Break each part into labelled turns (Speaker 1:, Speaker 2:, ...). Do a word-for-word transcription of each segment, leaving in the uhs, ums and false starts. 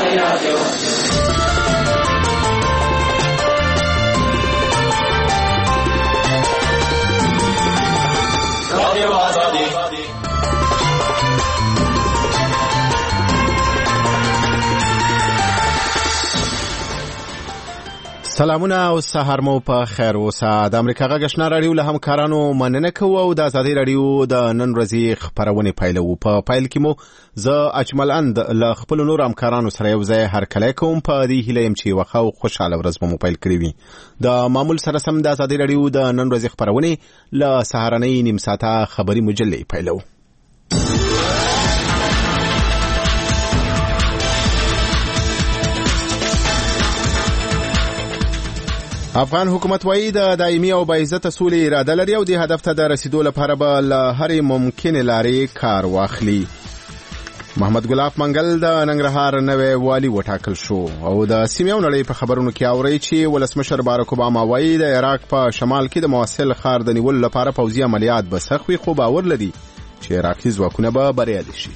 Speaker 1: سلامونه او سهار مو په خیر اوسه. د امریکا غږ آشنا رادیو له همکارانو مننه کوو او د آزادۍ رادیو د نن ورځې خبرونه پیلوو. په پیل کې مو زه اجمل اند له خپل نور همکارانو سره یو ځای هرکلی کوم. په دې هیله یم چې وخه او خوشاله ورځ به مو پیل کړې وي. د معمول سره سم د آزادۍ رادیو د نن ورځې خبرونه له سهارنۍ نیم ساعته خبري مجلې پیلوو. افغان حکومت وایي د دایمي او باعزته سولې اراده لري او د هدف ته د رسیدو لپاره به له هرې ممکنې لارې کار واخلي. محمد ګلاب منګل د ننګرهار نوی والي وټاکل شو او د سیمې او نړۍ په خبرونو کې اوري چې ولسمشر باراک اوباما وایي د عراق په شمال کې د موصل ښار د نیولو لپاره پوځي عملیات به سخت وي، خو باور لري چې عراقي ځواکونه به بریالي شي.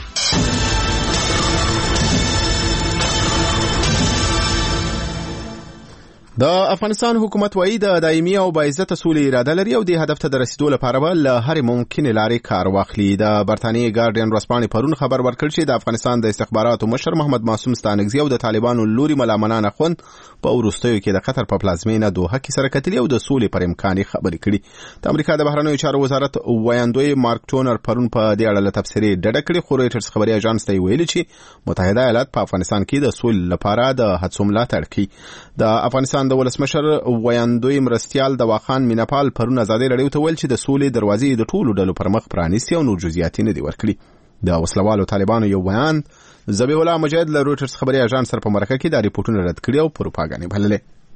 Speaker 1: د افغانستان حکومت وایي د دایمي او باعزته سولې اراده لري او د هدف ته د رسیدو لپاره به له هرې ممکنې لارې کار واخلي. د برتانیې ګارډین ورځپاڼې پرون خبر ورکړ چې د افغانستان د استخباراتو مشر محمد معصوم ستانکزي او د طالبانو لوري ملا منان اخوند په وروستیو کې د قطر په پلازمینه دوحه کې سره کتلي او د سولې پر امکان خبرې کړي. د امریکا د بهرنیو چارو وزارت ویاندوی مارک ټونر پرون په دې اړه له تبصرې ډډه کړې، خو رویټرز خبري اژانس ته ویلي چې متحده ایالات په افغانستان کې د سولې لپاره د هڅو ملاتړ کوي. د افغانستان د ولسمشر ویاندوی مرستیال دواخان میناپال پرون آزادۍ رادیو ته ویل چې د سولې دروازې د ټولو ډلو پر مخ پرانیستي او نور جزئیات نه دي ورکړي. د وسلوالو طالبانو یو بیان ذبیح الله مجاهد له رویټرز خبري اژانس سره په مرکه کې د ریپورتونو رد کړي او پروپاګاندا بللې.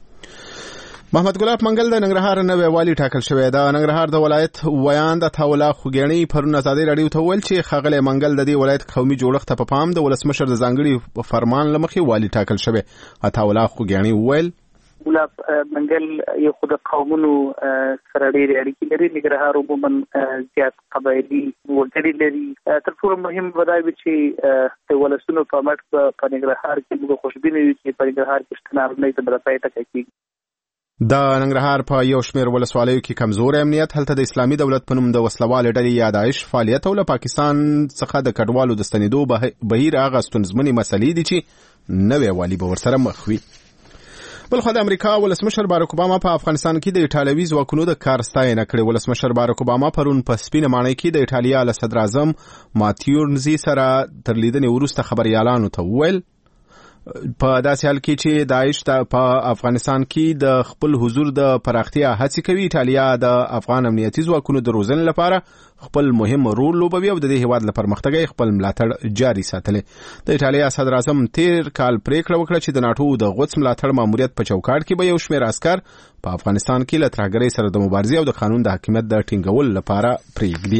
Speaker 1: محمد ګلاب منګل د ننګرهار نوی والي ټاکل شوی. د ننګرهار د ولایت ویاند عطاالله خوګیڼي پرون آزادۍ رادیو ته ویل چې ښاغلی منګل د دې ولایت قومي جوړښت ته په پام د ولسمشر د ځانګړي فرمان له مخې والي ټاکل شوی. عطاالله خوګیڼي وویل
Speaker 2: ګلاب منګل یو خو د قومونو سره ډېرې اړیکې لري. ننګرهار عموما زیات قبایلي وګړي لري. تر ټولو مهم به دا وي چې د ولسونو په مټ په ننګرهار کې موږ خوشبینه یو چې په ننګرهار کې شته نارینه ته برابري ټاکل کېږي.
Speaker 1: د ننګرهار په یو شمېر ولسوالیو کې کمزور امنیت، هلته د اسلامي دولت په نوم د وسلوال ډلې یا داعش فعالیت او له پاکستان څخه د کډوالو د ستنېدو بهیر هغه ستونزمنې مسلې دي چې نوی والي به ورسره مخ وي. بلخو د امریکا ولسمشر باراک اوباما په افغانستان کې د ایټالوي ځواکونو د کار ستاینه کړې. ولسمشر باراک اوباما پرون په سپینه ماڼۍ کې د ایټالیا له صدر اعظم ماتیو رنزي سره تر لیدنې وروسته خبریالانو ته وویل په داسې حال کې چې داعش په افغانستان کې د خپل حضور د پراختیا هڅې کوي، ایټالیا د افغان امنیتي ځواکونو د روزنې لپاره خپل مهم رول لوبوي او د دې هیواد لپاره پرمختګ خپل ملاتړ جاري ساتلی. د ایټالیا صدر اعظم تیر کال پریکړه وکړه چې د ناټو د غوڅ ملاتړ ماموریت په چوکاټ کې به یو شمېر عسکر په افغانستان کې له ترهګرۍ سره د مبارزې او د قانون د حاکمیت د ټینګولو لپاره پرېږدي.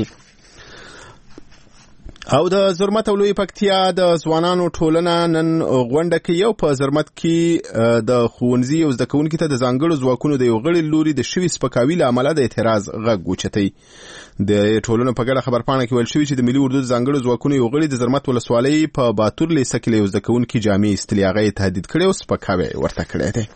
Speaker 1: او د زرمت او لوی پکتیا د ځوانانو ټولنه نن غونډه کوي او په زرمت کې د ښوونځي او زده کوونکو ته د ځانګړو ځواکونو د یو غړي لوري د شوي سپکاوي له امله د اعتراض غږ اوچتوي. د ټولنو په ګډه خبرپاڼه کې ویل شوي چې د ملي اردو د ځانګړو ځواکونو یو غړي د زرمت ولسوالۍ په باتور لیسه کې له یو زده کوونکي جامې ایستلې، هغه یې تهدید کړی او سپکاوی ورته کړی دی.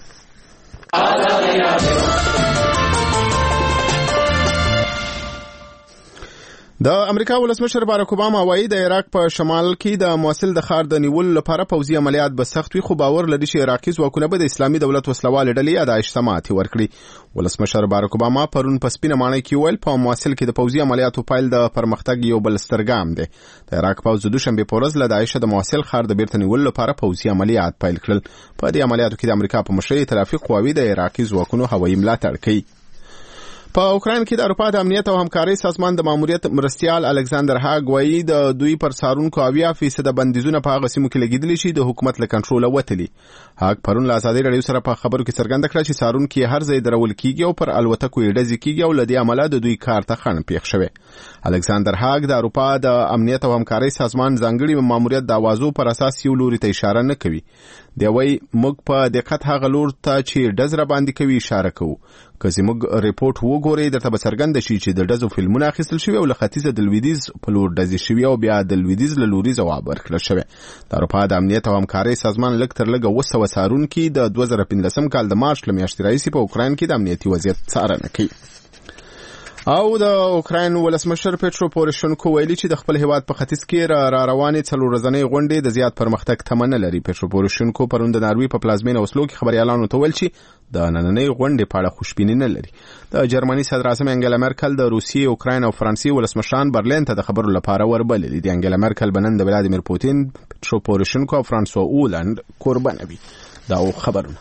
Speaker 1: د امریکا ولسمشر باراک اوباما وایي د عراق په شمال کې د موصل د ښار د نیولو لپاره پوځي عملیات به سخت وي، خو باور لري چې عراقي ځواکونه به د اسلامي دولت وسلوالې ډلې یا داعش ته ماتې ورکړي. ولسمشر باراک اوباما پرون په سپینه ماڼۍ کې ویل په موصل کې د پوځي عملیاتو پیل د پرمختګ یو بل ستر ګام دی. د عراق پوځ د دوشنبې په ورځ له داعش د موصل ښار د بیرته نیولو لپاره پوځي عملیات پیل کړل. په دې عملیاتو کې د امریکا په مشرۍ ائتلافي قواوې د عراقي ځواکونو هوایي ملاتړ کوي. په اوکراین کې د اروپا د امنیت او همکارۍ سازمان د ماموریت مرستیال الکساندر هاګ وایي د دوی پر څارونکو اویا فیصده بندیزونه په هغه سیمو کې لګېدلي چې د حکومت له کنټروله وتلي. هاګ پرون له آزادۍ رادیو سره په خبرو کې څرګنده کړه چې څارونکي هر ځای درول کېږي او پر الوتکو یې ډزې کېږي او له دې امله د دوی کار ته خنډ پېښ شوی. الکساندر هاګ د اروپا د امنیت او همکارۍ سازمان ځانګړي ماموریت د اوازو پر اساس یو لوري ته اشاره نه کوي. دی وای موږ په دقت هغه لور ته چې ډز را باندې کوي اشاره کوو. که زموږ ریپورت وګورئ درته به څرګنده شي چې د ډزو فلمونه اخیستل شوي او له ختیځه د لویدیځ په لور ډزې شوي او بیا د لویدیځ له لوري ځواب ورکړل شوی. د اروپا د امنیت او همکارۍ سازمان لږ تر لږه اوه سوه څارونکي د دوه زره پنځلسم کال د مارچ له میاشتې راهیسې په اوکراین کې د امنیتي وضعیت څارنه کوي. او د اوکراین ولسمشر پیټرو پوروشنکو ویلي چې د خپل هیواد په ختیځ کې را, را روانې څلور ورځنۍ غونډې د زیات پرمختګ تمه نه لري. پیټرو پوروشنکو پرون د ناروې په پلازمینه اوسلو کې خبريالانو ته ویل چې د نننۍ غونډې په اړه خوشبیني نه لري. د جرمني صدر اعظم انګلا مرکل د روسیې، اوکراین او فرانسې ولسمشران برلین ته د خبرو لپاره وربللي دي. انګلا مرکل بنن د ولادیمیر پوتین، پیټرو پوروشنکو او فرانسوا اولند قربانه وي. دا خبرونه.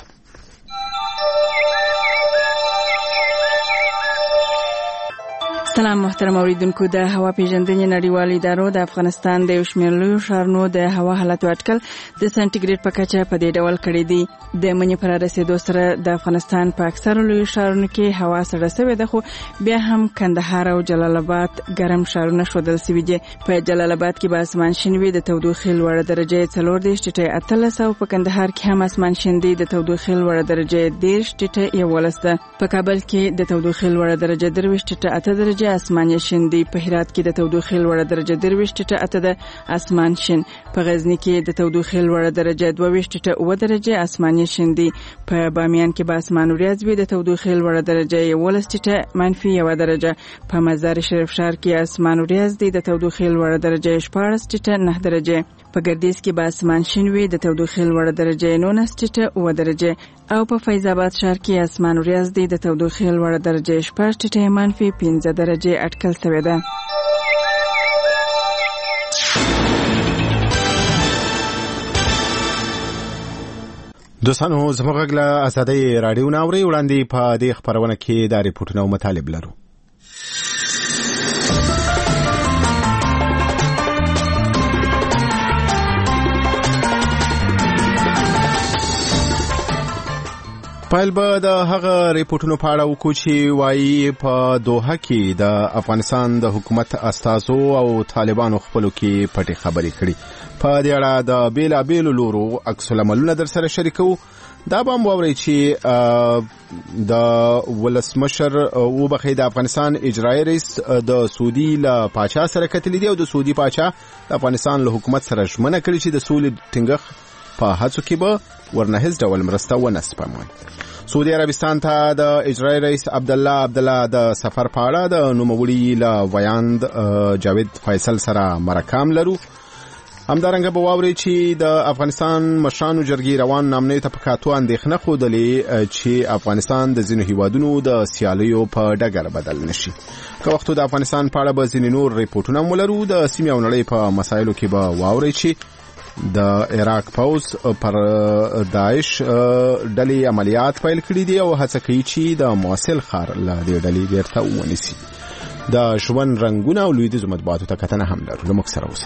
Speaker 3: سلام محترم اوریدونکو، د هوا پیژندنې نړیوال ادارو د افغانستان د یو شمېر لویو ښارونو د هوا حالت اټکل د سنټیګریډ په کچه په دې ډول کړی دی. د مني پر رسیدو سره د افغانستان په اکثره لویو ښارونو کې هوا سړه شوې ده، خو بیا هم کندهار او جلال آباد ګرم ښارونه ښودل شوي دي. په جلال آباد کې به اسمان شین وي، د تودوخې لوړه درجه څلور دېرش ټیټه اتلس، او په کندهار کې هم اسمان شین دی، د تودوخې لوړه درجه دېرش ټیټه یولس ده. په کابل کې د تودوخې لوړه درجه درویشت ټیټه اته درجه اسمان شین دی. په هرات کې د تودوخې لوړه درجه درویشت ټیټه اته ده اسمان شین. په غزنی کې د تودوخې لوړه درجه دوه ویشت ټیټه اوه درجه اسمان شین دی. په بامیان کې به اسمان وریځ وي، د تودوخې لوړه درجه یولس ټیټه منفي یو درجه. په مزار شریف ښار کې اسمان وریځ دی، د تودوخې لوړه درجه شپاړس ټیټه نه درجه. په ګردیز کې به اسمان شین وي، د تودوخې لوړه درجه نولس ټیټه اوه درجه. او په فیض آباد ښار کې اسمان وریځ دی، د تودوخې لوړه درجه شپږ ټیټه منفي پنځه درجه اټکل شوې ده.
Speaker 1: دوستانو زموږ غږ له ازادۍ راډیو نه اورئ. وړاندې په دې خپرونه کې د ریپورټونو مطالب لرو. پایل به د هغه ریپورټونو په اړه وکړو چې وایي په دوحه کې د افغانستان د حکومت استازو او طالبانو خپلو کې پټې خبرې کړي. په دې اړه د بیلابیلو لورو عکس العملونه در سره شریکو. دا به هم واورئ چې د ولسمشر وبخښئ د افغانستان اجرایي رئیس د سعودي له پاچا سره کتلي دي او د سعودي پاچا د افغانستان له حکومت سره ژمنه کړې چې د سولې ټینګښت په هڅو کې به ورنه هیڅ ډول مرسته ونه سپموي. سعودي عربستان ته د اجرایي رئیس عبدالله عبدالله د سفر په اړه د نوموړي له ویاند جاوید فیصل سره مرکام لرو. همدارنګه به واورئ چې د افغانستان مشرانو جرګې روان نامنې ته په کاتو اندېښنه ښودلې چې افغانستان د ځینو هیوادونو د سیالیو په ډګر بدل نشي. که وختو د افغانستان په اړه به ځینې نور ریپورټونه هم ولرو. د سیمې او نړۍ په مسایلو کې به واورئ چې د عراق پوز پر داعش ډلې عملیات پیل کړي دي او هڅه کوي چې د موصل ښار له دې ډلې بیرته ونیسي. د ژوند رنګونه او لویدیځو مطبوعاتو ته کتنه هم لرو. له موږ سره اوسئ.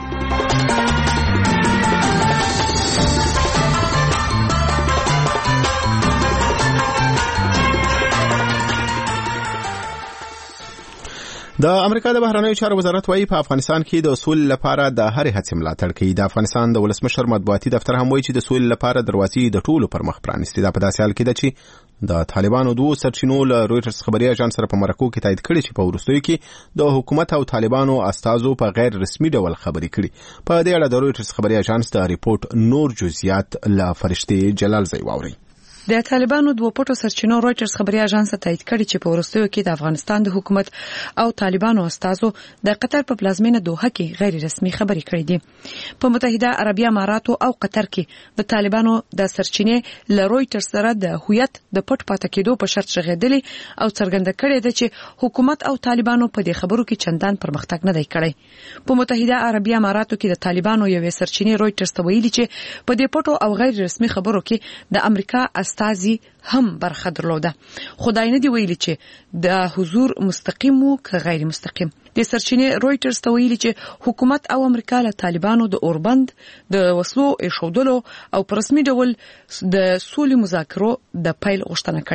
Speaker 1: د امریکا د بهرنیو چارو وزارت وايي په افغانستان کې د سولې لپاره د هرې هڅې ملاتړ کوي. د افغانستان د ولسمشر مطبوعاتي دفتر هم وايي چې د سولې لپاره دروازې د ټولو پر مخ پرانیستي. دا په داسې حال کې ده چې د طالبانو دوه سرچینو له رويټرز خبري اژانس سره په مرکو کې تایید کړي چې په وروستیو کې د حکومت او طالبانو استازو په غیر رسمي ډول خبرې کړي. په دې اړه د رويټرز خبري اژانس د ریپورت نور جزئیات له فرشتي جلال زئی واوري.
Speaker 4: د طالبانو دوه پټو سرچینو رويټرز خبري اژانس تایید کړي چې په وروستیو کې د افغانستان د حکومت او طالبانو استازو د قطر په پلازمینه دوحه کې غیر رسمي خبرې کړې دي. په متحده عربی اماراتو او قطر کې د طالبانو د سرچینې له رويټرز سره د هویت د پټ پاتې کېدو په شرط شغېدلې او څرګنده کړې ده چې حکومت او طالبانو په دې خبرو کې چندان پرمختګ نه دی کړی. په متحده عربی اماراتو کې د طالبانو یوې سرچینې رويټرز ته ویلي چې په دې پټو او غیر رسمي خبرو کې د امریکا استازي هم برخه درلوده. خدای نه دی ویلي چې د حضور مستقیم او که غیر مستقیم. د سرچینې رويټرز ته ویلي چې حکومت او امریکا له طالبانو د اوربند د وسلو ایښودلو او په رسمي ډول د سولې مذاکرو د پیل غوښتنه کړې ده.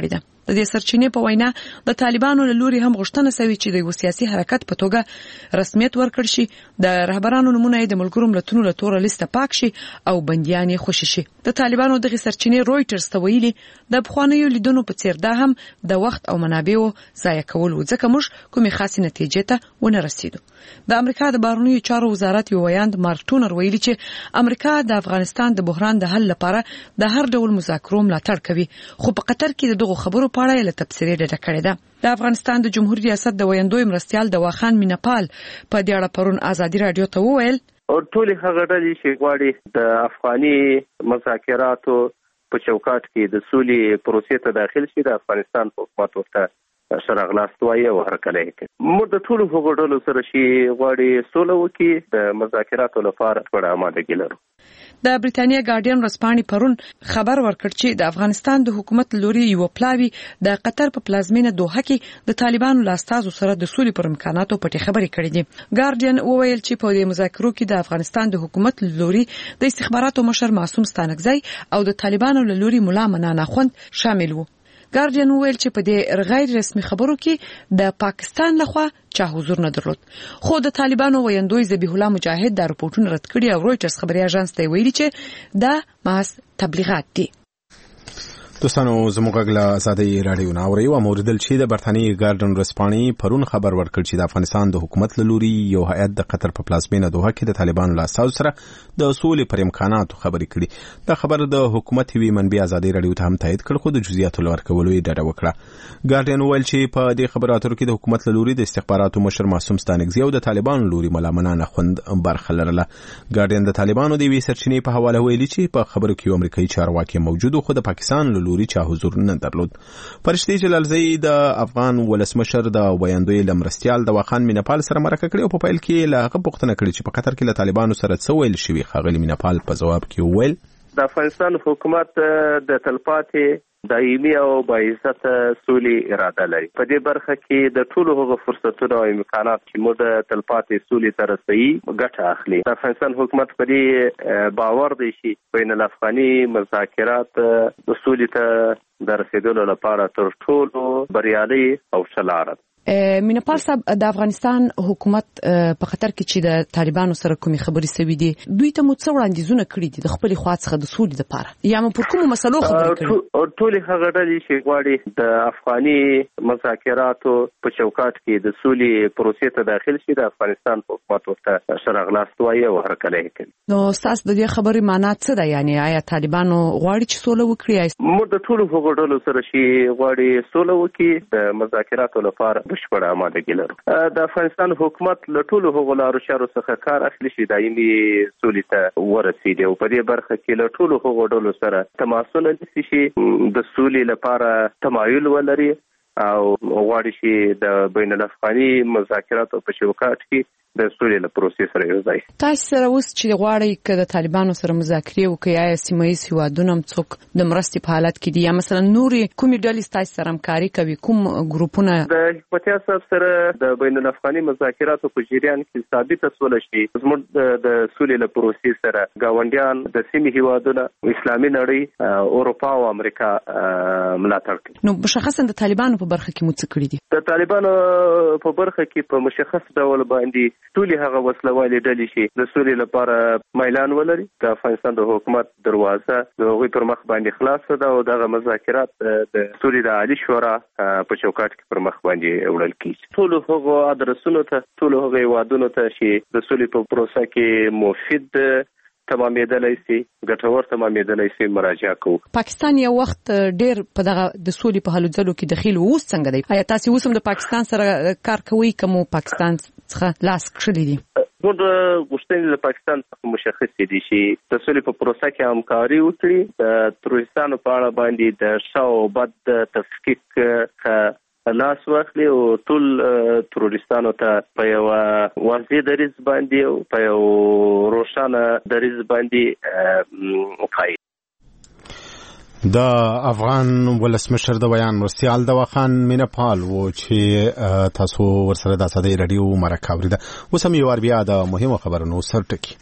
Speaker 4: د دې سرچینې په وینا د طالبانو له لوري هم غوښتنه شوې چې د یو سیاسي حرکت په توګه رسمیت ورکړ شي، د رهبرانو نمونه د ملګرو ملتونو له تور لیسته پاک شي او بنديان یې خوشي شي. د طالبانو دغه سرچینې رويټرز ته ویلي د بخوانیو لیدونو په څیر دا هم د وخت او منابعو ضایع کول و، ځکه موږ کومې خاصه نتیجې ته ونه رسیدو. د امریکا د بهرنیو چارو وزارت یو ویاند مارک ټونر ویلي چې امریکا د افغانستان د بحران د حل لپاره د هر ډول مذاکرو ملاتړ کوي، خو په قطر کې دغه خبرو په اړه له تفسیري ډډه کړې ده. د افغانستان د جمهوریت ریاست د ویاندوی مرستيال دواخان مینپال په دې اړه پرون ازادي رادیو ته وویل
Speaker 5: او ټول هغه ډلې چې غواړي د افغاني مذاکراتو په چوکاټ کې د سولې پروسې ته داخل شي، د افغانستان حکومت ورته شرغلاستوي او هرکلی کوي. موږ د ټولو هغو ډلو سره چې غواړي سوله وکړي د مذاکراتو لپاره ټول آمادګي لرو.
Speaker 4: د بریټانیا ګارډین ورځپاڼې پرون خبر ورکړ چې د افغانستان د حکومت لوري یو پلاوی د قطر په پلازمینه دوحه کې د طالبانو لاستازو سره د سولې پر امکاناتو پټې خبرې کړې دي. ګارډین وویل چې په دې مذاکرو کې د افغانستان د حکومت لوري د استخباراتو مشر معصوم ستانکزی او د طالبانو لوري مولا منان اخوند شامل وو. ګارډین وویل چې په دې غیر رسمي خبرو کې د پاکستان لخوا چا حضور نه درلود، خو د طالبانو ویاندوی ذبیح الله مجاهد د رپورټونو رد کړي او رويټرز خبري اژانس ته ویلي چې دا محض تبلیغات دي.
Speaker 1: دوستانو زموږ غږ له ازادي رادیو نه اوري او موردل چې د برتانیې ګارډن ورځپاڼې پرون خبر ورکړ چې د افغانستان د حکومت له لوري یو هیئت د قطر په پلازمینه دوحه کې د طالبانو له اساسو سره د سولې پر امکاناتو خبرې کړي. دا خبر د حکومت وی منبع ازادي رادیو ته هم تایید کړ، خو د جزئیاتو ورکولو یې ډډه وکړه. ګارډن ویل چې په دې خبراتو کې د حکومت له لوري د استخباراتو مشر معصوم ستانکزی او د طالبانو لوري مولا منان اخوند برخه لرله. ګارډن د طالبانو د وی سرچینې په حواله ویلي چې په خبرو کې امریکایي چارواکي موجود خو د پاکستان له لوري چا حضور نه درلود. فرشتي جلالزئی د افغان ولسمشر د ویاندوی لمرستيال د واخان مینپال سره مرکه کړې او په پیل کې له هغه پوښتنه کړې چې په قطر کې له طالبانو سره څه ویل شوی. خاغلی مینپال په جواب کې وویل
Speaker 5: د افغانستان حکومت د تلپاتې دایمي او باعزت سولې اراده لري. په دې برخه کې د ټولو هغو فرصتونو او امکانات چې موږ د تلپاتې سولې ته رسوي ګټه اخلي. د افغانستان حکومت په دې باور دی چې بین الافغاني مذاکرات د سولې ته د رسیدلو لپاره تر ټولو بریالي او ښه لاره ده.
Speaker 4: مینپال صاحب، د افغانستان حکومت په خطر کې چې د طالبانو سره کومې خبرې سوي دي، دوی ته مو څه وړاندیزونه کړي دي د خپلې خوا څخه د سولې لپاره، یا مو پر کومو مسلو خبرې کړي؟
Speaker 5: ټولې هغه ډلې چې غواړي د افغاني مذاکراتو په چوکاټ کې د سولې پروسې ته داخل شي، د افغانستان حکومت ورته شرغلاستوي او هرکلی کوي.
Speaker 4: نو ستاسو د دې خبرې معنا څه ده؟ یعنی آیا طالبانو غواړي چې سوله وکړي؟
Speaker 5: موږ د ټولو هغو ډلو سره چې غواړي سوله وکړي د مذاکراتو لپاره بشپړه آمادګي لرو. د افغانستان حکومت له ټولو هغو لارو چارو څخه کار اخلي چې دایمي سولې ته ورسیږي او په دې برخه کې له ټولو هغو ډلو سره تماسونه نیسي چې د سولې لپاره تمایل ولري او غواړي چې د بین الافغاني مذاکراتو په چوکاټ کې د سولې له پروسې سره یو ځای.
Speaker 4: تاسو سره اوس چې غواړئ چې د طالبانو سره مذاکرې وکړئ، آیا سیمه ییز هیوادونه هم څوک د مرستې په حالت کې دي یا مثلا نورې کومې ډلې ستاسو سره همکاري کوي؟ کوم ګروپونه؟
Speaker 5: د حکمتیار صاحب سره د بین الافغاني مذاکراتو په جریان کې ثابته سوله شي زموږ د سولې له پروسې سره ګاونډیان د سیمې هیوادونه، اسلامي نړۍ، اروپا او امریکا ملاتړ کوي.
Speaker 4: نو مشخصا د طالبانو په برخه کې مو څه کړي دي؟
Speaker 5: د طالبانو په برخه کې په مشخص ډول باندې ټولې هغه وسلوالې ډلې چې د سولې لپاره میلان ولري، د افغانستان د حکومت دروازه د هغوی پر مخ باندې خلاصه ده او دغه مذاکرات د سولې د عالي شورا په چوکاټ کې پر مخ باندې وړل کیږي. ټولو هغو ادرسونو ته، ټولو هغو هیوادونو ته چې د سولې په پروسه کې مفید تمامېدلی شي، ګټور تمامېدلی شي، مراجعه کوو.
Speaker 4: پاکستان یو وخت ډېر په دغه د سولې په هلو ځلو کې دخیل و، اوس څنګه دی؟ آیا تاسو اوس هم د پاکستان سره کار کوئ که مو پاکستان څخه لاس کښلي دي؟
Speaker 5: موږ غوښتنې له پاکستان څخه مشخصې دي چې د سولې په پروسه کې همکاري وکړي، د تروریستانو په اړه باندې د ښه او بد د تفکیک لاس واخلي او ټول تروریستانو ته په یو واضح دریځ باندې او په یو روښانه دریځ باندې وکړي.
Speaker 1: د افغان ولسمشر د ویان مرستيال دواخان مینپال و چې تاسو ورسره د ازادي رادیو مرکه اوریده. اوس هم یو بیا د مهمو خبرونو سر ټکی.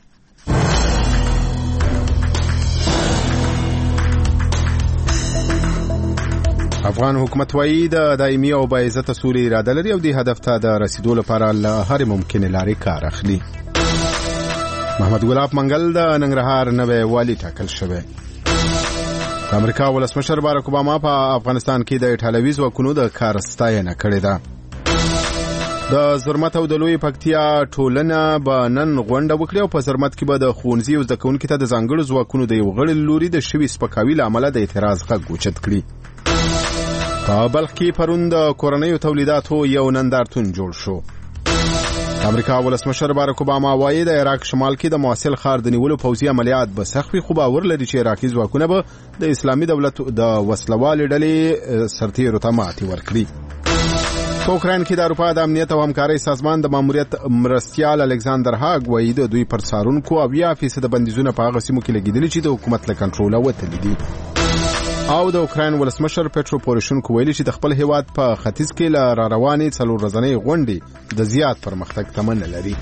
Speaker 1: افغان حکومت وایي د دایمي او باعزته سولې اراده لري او دې هدف ته د رسیدو لپاره له هرې ممکنې لارې کار اخلي. محمد ګلاب منګل د ننګرهار نوی والي ټاکل شوی. د امریکا ولسمشر باراک اوباما په افغانستان کې د ایټالوي ځواکونو د کار ستاینه کړې ده. د زرمت او د لوی پکتیا ټولنه به نن غونډه وکړي او په زرمت کې به د ښوونځي او زده کوونکو ته د ځانګړو ځواکونو د یو غړي لوري د شوي سپکاوي له امله د اعتراض غږ اوچت کړي. په بلخ کې پرون د کورنیو تولیداتو یو نندارتون جوړ شو. امریکا ولسمشر باراک اوباما وایي د عراق شمال کې د موصل ښار د نیولو پوځي عملیات به سخت وي، خو باور لري چې عراقي ځواکونه به د اسلامي دولت د وسلوالې ډلې سرتیرو ته ماتې ورکړي. په اوکراین کې د اروپا د امنیت او همکارۍ سازمان د ماموریت مرستیال الکساندر هاګ وایي د دوی پر څارونکو اویا فیصده بندیزونه په هغه سیمو کې لګېدلي چې د حکومت له کنټروله وتلي دي. او د اوکراین ولسمشر پیټرو پوروشینکو ویلي چې د خپل هیواد په ختیځ کې له را روانې څلور ورځنۍ غونډې د زیات پرمختګ تمنه لري.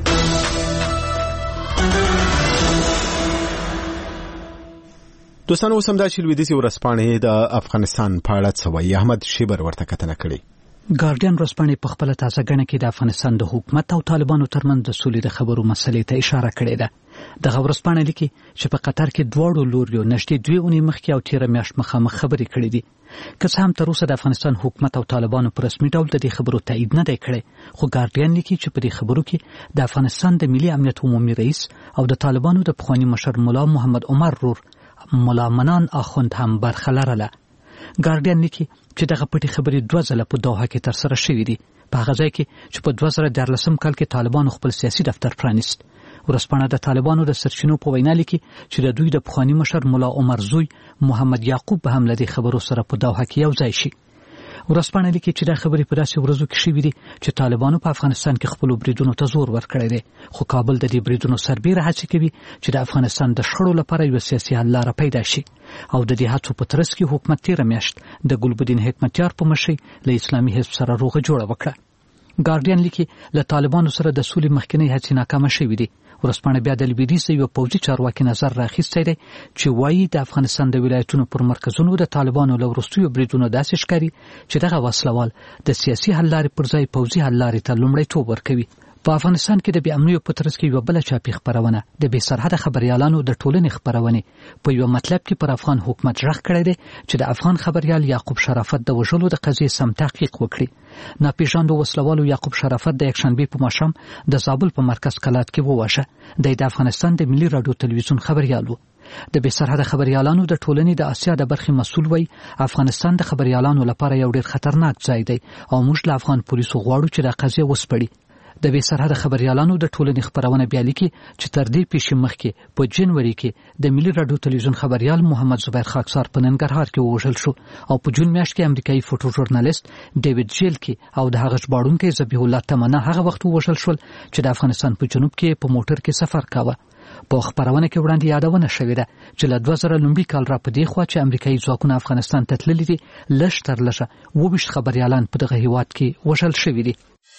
Speaker 1: دوستانو اوس همدا چې لویدیځې ورځپاڼې د افغانستان په اړه څه وایي. احمد شیبر ورته کتنه کړې.
Speaker 6: ګارډین ورځپاڼې په خپله تازه ګڼه کې د افغانستان د حکومت او طالبانو ترمنځ د سولې د خبرو مسلې ته اشاره کړې ده. دغه ورځپاڼه لیکي چې په قطر کې دواړو لوریو نږدې دوې اونۍ مخکې او تېره میاشت مخامخ خبرې کړې دي. که څه هم تر اوسه د افغانستان حکومت او طالبانو په رسمي ډول د دې خبرو تایید نه دی کړی، خو ګارډین لیکي چې په دې خبرو کې د افغانستان د ملي امنیت عمومي رئیس او د طالبانو د پخواني مشر ملا محمد عمر رور ملا منان اخوند هم برخه لرله. ګارډین لیکي چې دغه پټې خبرې دوه ځله په دوحه کې ترسره شوې دي، په هغه ځای کې چې په دوه زره دیارلسم کال کې طالبانو خپل سیاسي دفتر پرانیست. ورځپاڼه د طالبانو د سرچینو په وینا لیکي چې د دوی د پخواني مشر ملا عمر زوی محمد یعقوب به هم له دې خبرو سره په دوحه کې یو ځای شي. ورځپاڼه لیکي چې دا خبرې په داسې ورځو کې شوې دي چې طالبانو په افغانستان کې خپلو بریدونو ته زور ورکړی دی، خو کابل د دې بریدونو سربیره هڅې کوي چې د افغانستان د شخړو لپاره یوه سیاسي حل لاره پیدا شي. او د دې هڅو په ترڅ کې حکومت تېره میاشت د ګلبدین حکمتیار په مشرۍ له اسلامي حزب سره روغه جوړه وکړه. ګارډین لیکي له طالبانو سره د سولې مخکنۍ هڅې ناکامه شوې دي. ورځپاڼه بیا د لویدیځ یو پوځي چارواکي نظر راخیستی دی چې وایي د افغانستان د ولایتونو پر مرکزونو د طالبانو له وروستیو بریدونو داسې ښکاري چې دغه وسلوال د سیاسي حل لارې پر ځای پوځي حل لارې ته لومړیتوب ورکوي. په افغانستان کې د بې امنیو په ترڅ کې یوه بله چاپي خپرونه د بې سرحده خبریالانو د ټولنې خپرونې په یوه مطلب کې پر افغان حکومت غږ کړی دی چې د افغان خبریال یعقوب شرافت د وژلو د قضیې سم تحقیق وکړي. ناپېژاندو وسلوالو یعقوب شرافت د یکشنبې په ماښام د زابل په مرکز کلات کې وواژه. دی د افغانستان د ملي راډیو تلویزیون خبریال و. د بې سرحده خبریالانو د ټولنې د آسیا د برخې مسؤل وایي افغانستان د خبریالانو لپاره یو ډېر خطرناک ځای دی او موږ له افغان پولیسو غواړو چې دا قضیه وسپړي. د بې سرحده خبریالانو د ټولنې خبرونه بیا لیکي چې تر دې پیښې مخکې په جنوري کې د ملي راډیو تلویزیون خبریال محمد زبیر خاکسار په ننګرهار کې ووژل شو او په جون میاشت کې امریکایي فوټو ژورنالیست ډیوډ جیلکي او د هغه ژباړونکی ذبیح الله تمنا هغه وخت ووژل شول چې د افغانستان په جنوب کې په موټر کې سفر کاوه. په خبرونه کې وړاندې یادونه شوې ده چې له دوه زره لومړي کال را په دې خوا چې امریکایي ځواکونه افغانستان ته تللي دي لږ تر لږه اووه ویشت خبریالان په دغه هیواد کې وژل شوي دي.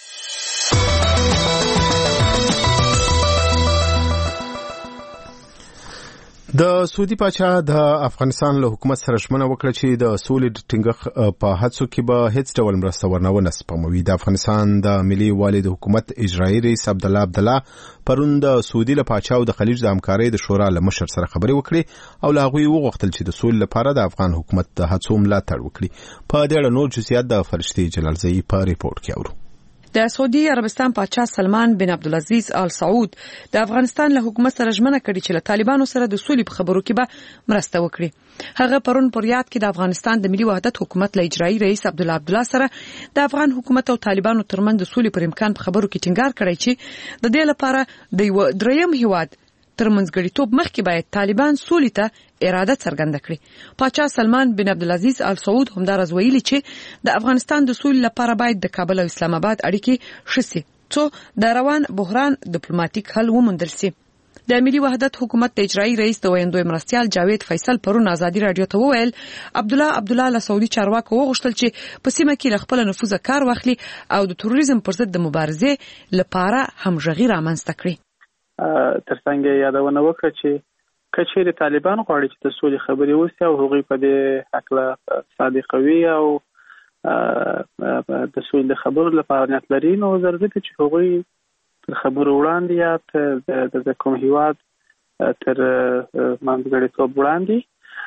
Speaker 1: د سعودي پاچا د افغانستان له حکومت سره ژمنه وکړه چې د سولې د ټینګښت په هڅو کې به هیڅ ډول مرسته ورنه ونه سپموي. د افغانستان د ملي والي د حکومت اجرایي رئیس عبدالله عبدالله پرون د سعودي له پاچا او د خلیج د همکارۍ د شورا له مشر سره خبرې وکړې او له هغوی وغوښتل چې د سولې لپاره د افغان حکومت د هڅو ملاتړ وکړي. په دې اړه نور جزئیات د فرشتي جلالزئی په ریپورت کې اورو.
Speaker 4: د سعودي عربستان پاچا سلمان بن عبدالعزیز آل سعود د افغانستان له حکومت سره ژمنه کړې چې له طالبانو سره د سولې په خبرو کې به مرسته وکړي. هغه پرون پر یاد کې د افغانستان د ملي وحدت حکومت له اجرایي رئیس عبدالله عبدالله سره د افغان حکومت او طالبانو ترمنځ د سولې پر امکان په خبرو کې ټینګار کړی چې د دې لپاره د یو دریم هیواد ترمنځ غړیتوب مخکې باید طالبان سولې ته اراده څرګنده کړي. پاچا سلمان بن عبدالعزیز آل سعود همدارز ویلي چې د افغانستان د سولې لپاره باید د کابل او اسلام آباد اړیکې ښه سي څو د روان بحران ډیپلوماټیک حل وموندل سي. د ملي وحدت حکومت د اجرایي رئیس د ویندوی مرستیال جاوید فیصل پرون ازادي رادیو ته وویل عبدالله عبدالله له سعودي چارواکو وغوښتل چې په سیمه کې له خپل نفوذه کار واخلي او د تروریزم پر ضد د مبارزې لپاره همغږي رامنځته کړي.
Speaker 2: ترڅنګ یادونه وکړه چې کچېر طالبان غواړي چې د سولې خبرې وشي او هغوی په دې حقله صادقوي او د سولې خبرو لپاره نیت لري، نو ضروري ده چې هغوی تر خبرو وړاندې یا د کوم هیواد تر منځګړیتوب وړاندې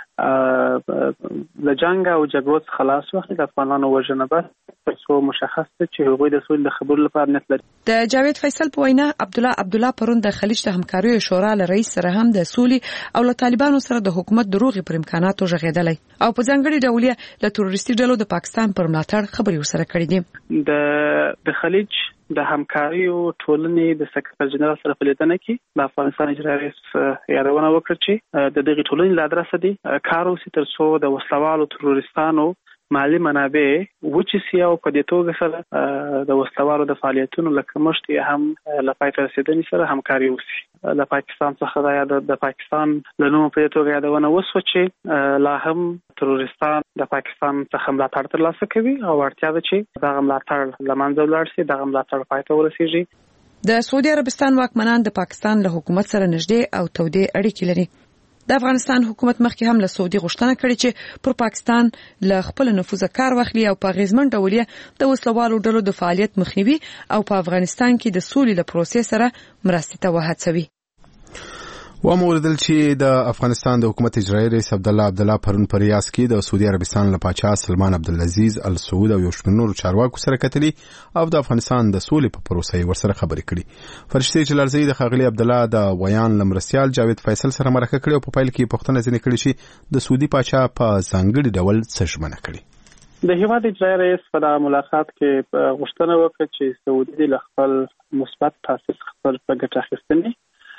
Speaker 2: له جنګ او جګړو څخه خلاص واخلي، د افغانانو وژنه بس تر څو مشخص ده چې هغوی د سولې خبرو لپاره نیت لري.
Speaker 4: د جاوید فیصل په وینا عبدالله عبدالله پرون د خلیج د همکاریو شورا له رئیس سره هم د سولې او له طالبانو سره د حکومت د روغې پر امکاناتو غږېدلی او په ځانګړي ډول یې له تروریستي ډلو د پاکستان پر ملاتړ خبرې ورسره کړې دي.
Speaker 2: د د خلیج د همکاریو ټولنې د سکرټر جنرال سره په لیدنه کې د افغانستان اجرایي رئیس یادونه وکړه چې د دغې ټولنې له ادرسه دي کار وشي تر څو د وسلوالو تروریستانو مالی منابع وچسي او په دې توګه سره د وسلوالو د فعالیتونو له کمښت هم له پای ته رسیدنې سره همکاري وشي. له پاکستان څخه د پاکستان له نوم په دې توګه یادونه وشوه چې لا هم تروریستان د پاکستان څخه ملاتړ ترلاسه کوي او اړتیا ده چې دغه ملاتړ له منځه ولاړ شي، دغه ملاتړ پای ته ورسیږي.
Speaker 4: د سعودي عربستان واکمنان د پاکستان له حکومت سره نږدې او تودې اړیکې لري. د افغانستان حکومت مخکې هم له سعودي غوښتنه کړې چې پر پاکستان له خپل نفوذ کار واخلي او په غیزمن ډول د وسلوالو ډلو د فعالیت مخنیوي او په افغانستان کې د سولې له پروسې سره مرستې ته وهڅوي.
Speaker 1: وموردل چې د افغانستان د حکومت اجرایي رئیس عبدالله عبدالله پرون په ریاض کې د سعودي عربستان له پاچا سلمان عبدالعزیز ال سعود او یو شمېر نورو چارواکو سره کتلي او د افغانستان د سولې په پروسه یې ورسره خبرې کړي. فرشتي جلالزئی د ښاغلي عبدالله د ویان له مرستیال جاوید فیصل سره مرکه کړې او په پیل کې پوښتنه ځینې کړې چې د سعودي پاچا په ځانګړي ډول څه ژمنه کړې.
Speaker 2: د هیواد اجرایي رئیس په دغه ملاقات کې غوښتنه وکړه چې سعودي له خپل مثبت تاثیر خپل په ګټه اخیستنې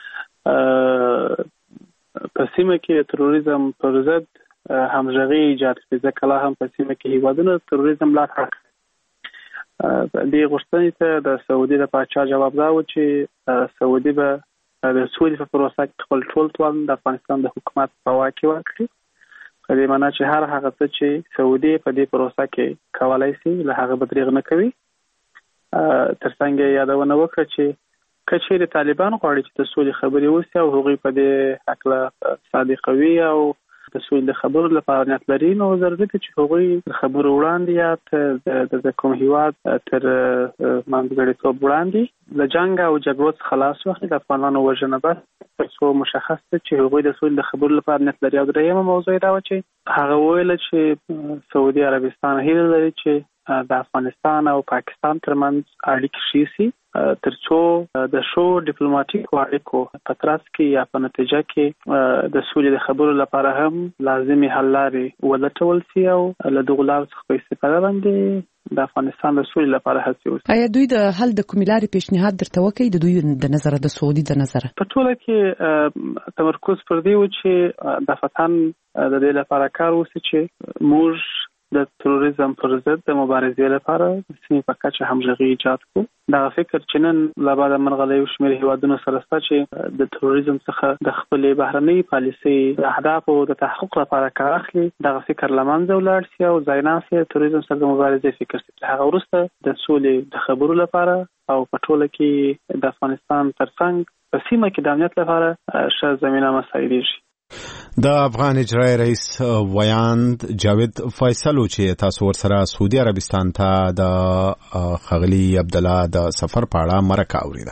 Speaker 2: په سیمه کې تروریزم پر ضد همغږي ایجاد کړي، ځکه لا هم په سیمه کې هیوادونه تروریزم ملاتړ کوي. دې غوښتنې ته د سعودي د پاچا جواب دا و چې سعودي به د سولې په پروسه کې خپل ټول توان د افغانستان د حکومت په واک کې ورکړي، په دې معنی چې هر هغه څه چې سعودي په دې پروسه کې کولای شي له هغه به دریغ نه کوي. ترڅنګ یې یادونه وکړه چې کچېر طالبان غواړي چې د سولې خبرې وشي او هغوی په دې حقله صادقوي او د سولې خبرو لپاره نیت لري، نو ضروري ده چې هغوی تر خبرو وړاندې یا د کوم هیواد تر منځګړیتوب وړاندې له جنګ او جګړو څخه خلاص واخلي، د افغانانو وژنه بس تر څو مشخص ده چې هغوی د سولې خبرو لپاره نیت لري. او درېیمه موضوع دا و چې هغه وویل چې سعودي عربستان هیله لري چې د افغانستان او پاکستان ترمنځ اړیکې ښې شي تر څو د شو ډیپلوماټیکو اړیکو په ترڅ کې یا په نتیجه کې د سولې د خبرو لپاره هم لازمي حل لارې ولټول شي او له دغو لارو څخه په استفاده باندې د افغانستان د سولې لپاره هڅې وشي.
Speaker 4: آیا دوی د حل د کومې لارې پیشنهاد درته وکړي د دوی د نظره د سعودي د نظره؟
Speaker 2: په ټوله کې تمرکز پر دې و چې د فتن د دې لپاره کار وشي چې موږ د تروریزم پر ضد د مبارزې لپاره د سیمې په کچه همغږي ایجاد کړو. دغه فکر چې نن له بعده مرغلۍ او شمېر هیوادونو سره شته چې د تروریزم څخه د خپلې بهرنۍ پالیسۍ د اهدافو د تحقق لپاره کار اخلي، دغه فکر له منځه ولاړ شي او ځای ناستې تروریزم سره د مبارزې فکر شي. هغه وروسته د سولې د خبرو لپاره او په ټوله کې د افغانستان ترڅنګ په سیمه کې د امنیت لپاره ښه زمینه مساعدېږي.
Speaker 1: د افغان اجرایي رئیس ویاند جاوید فیصل چې تاسو ورسره سعودي عربستان ته د ښاغلي عبدالله د سفر په اړه مرکه اوریده.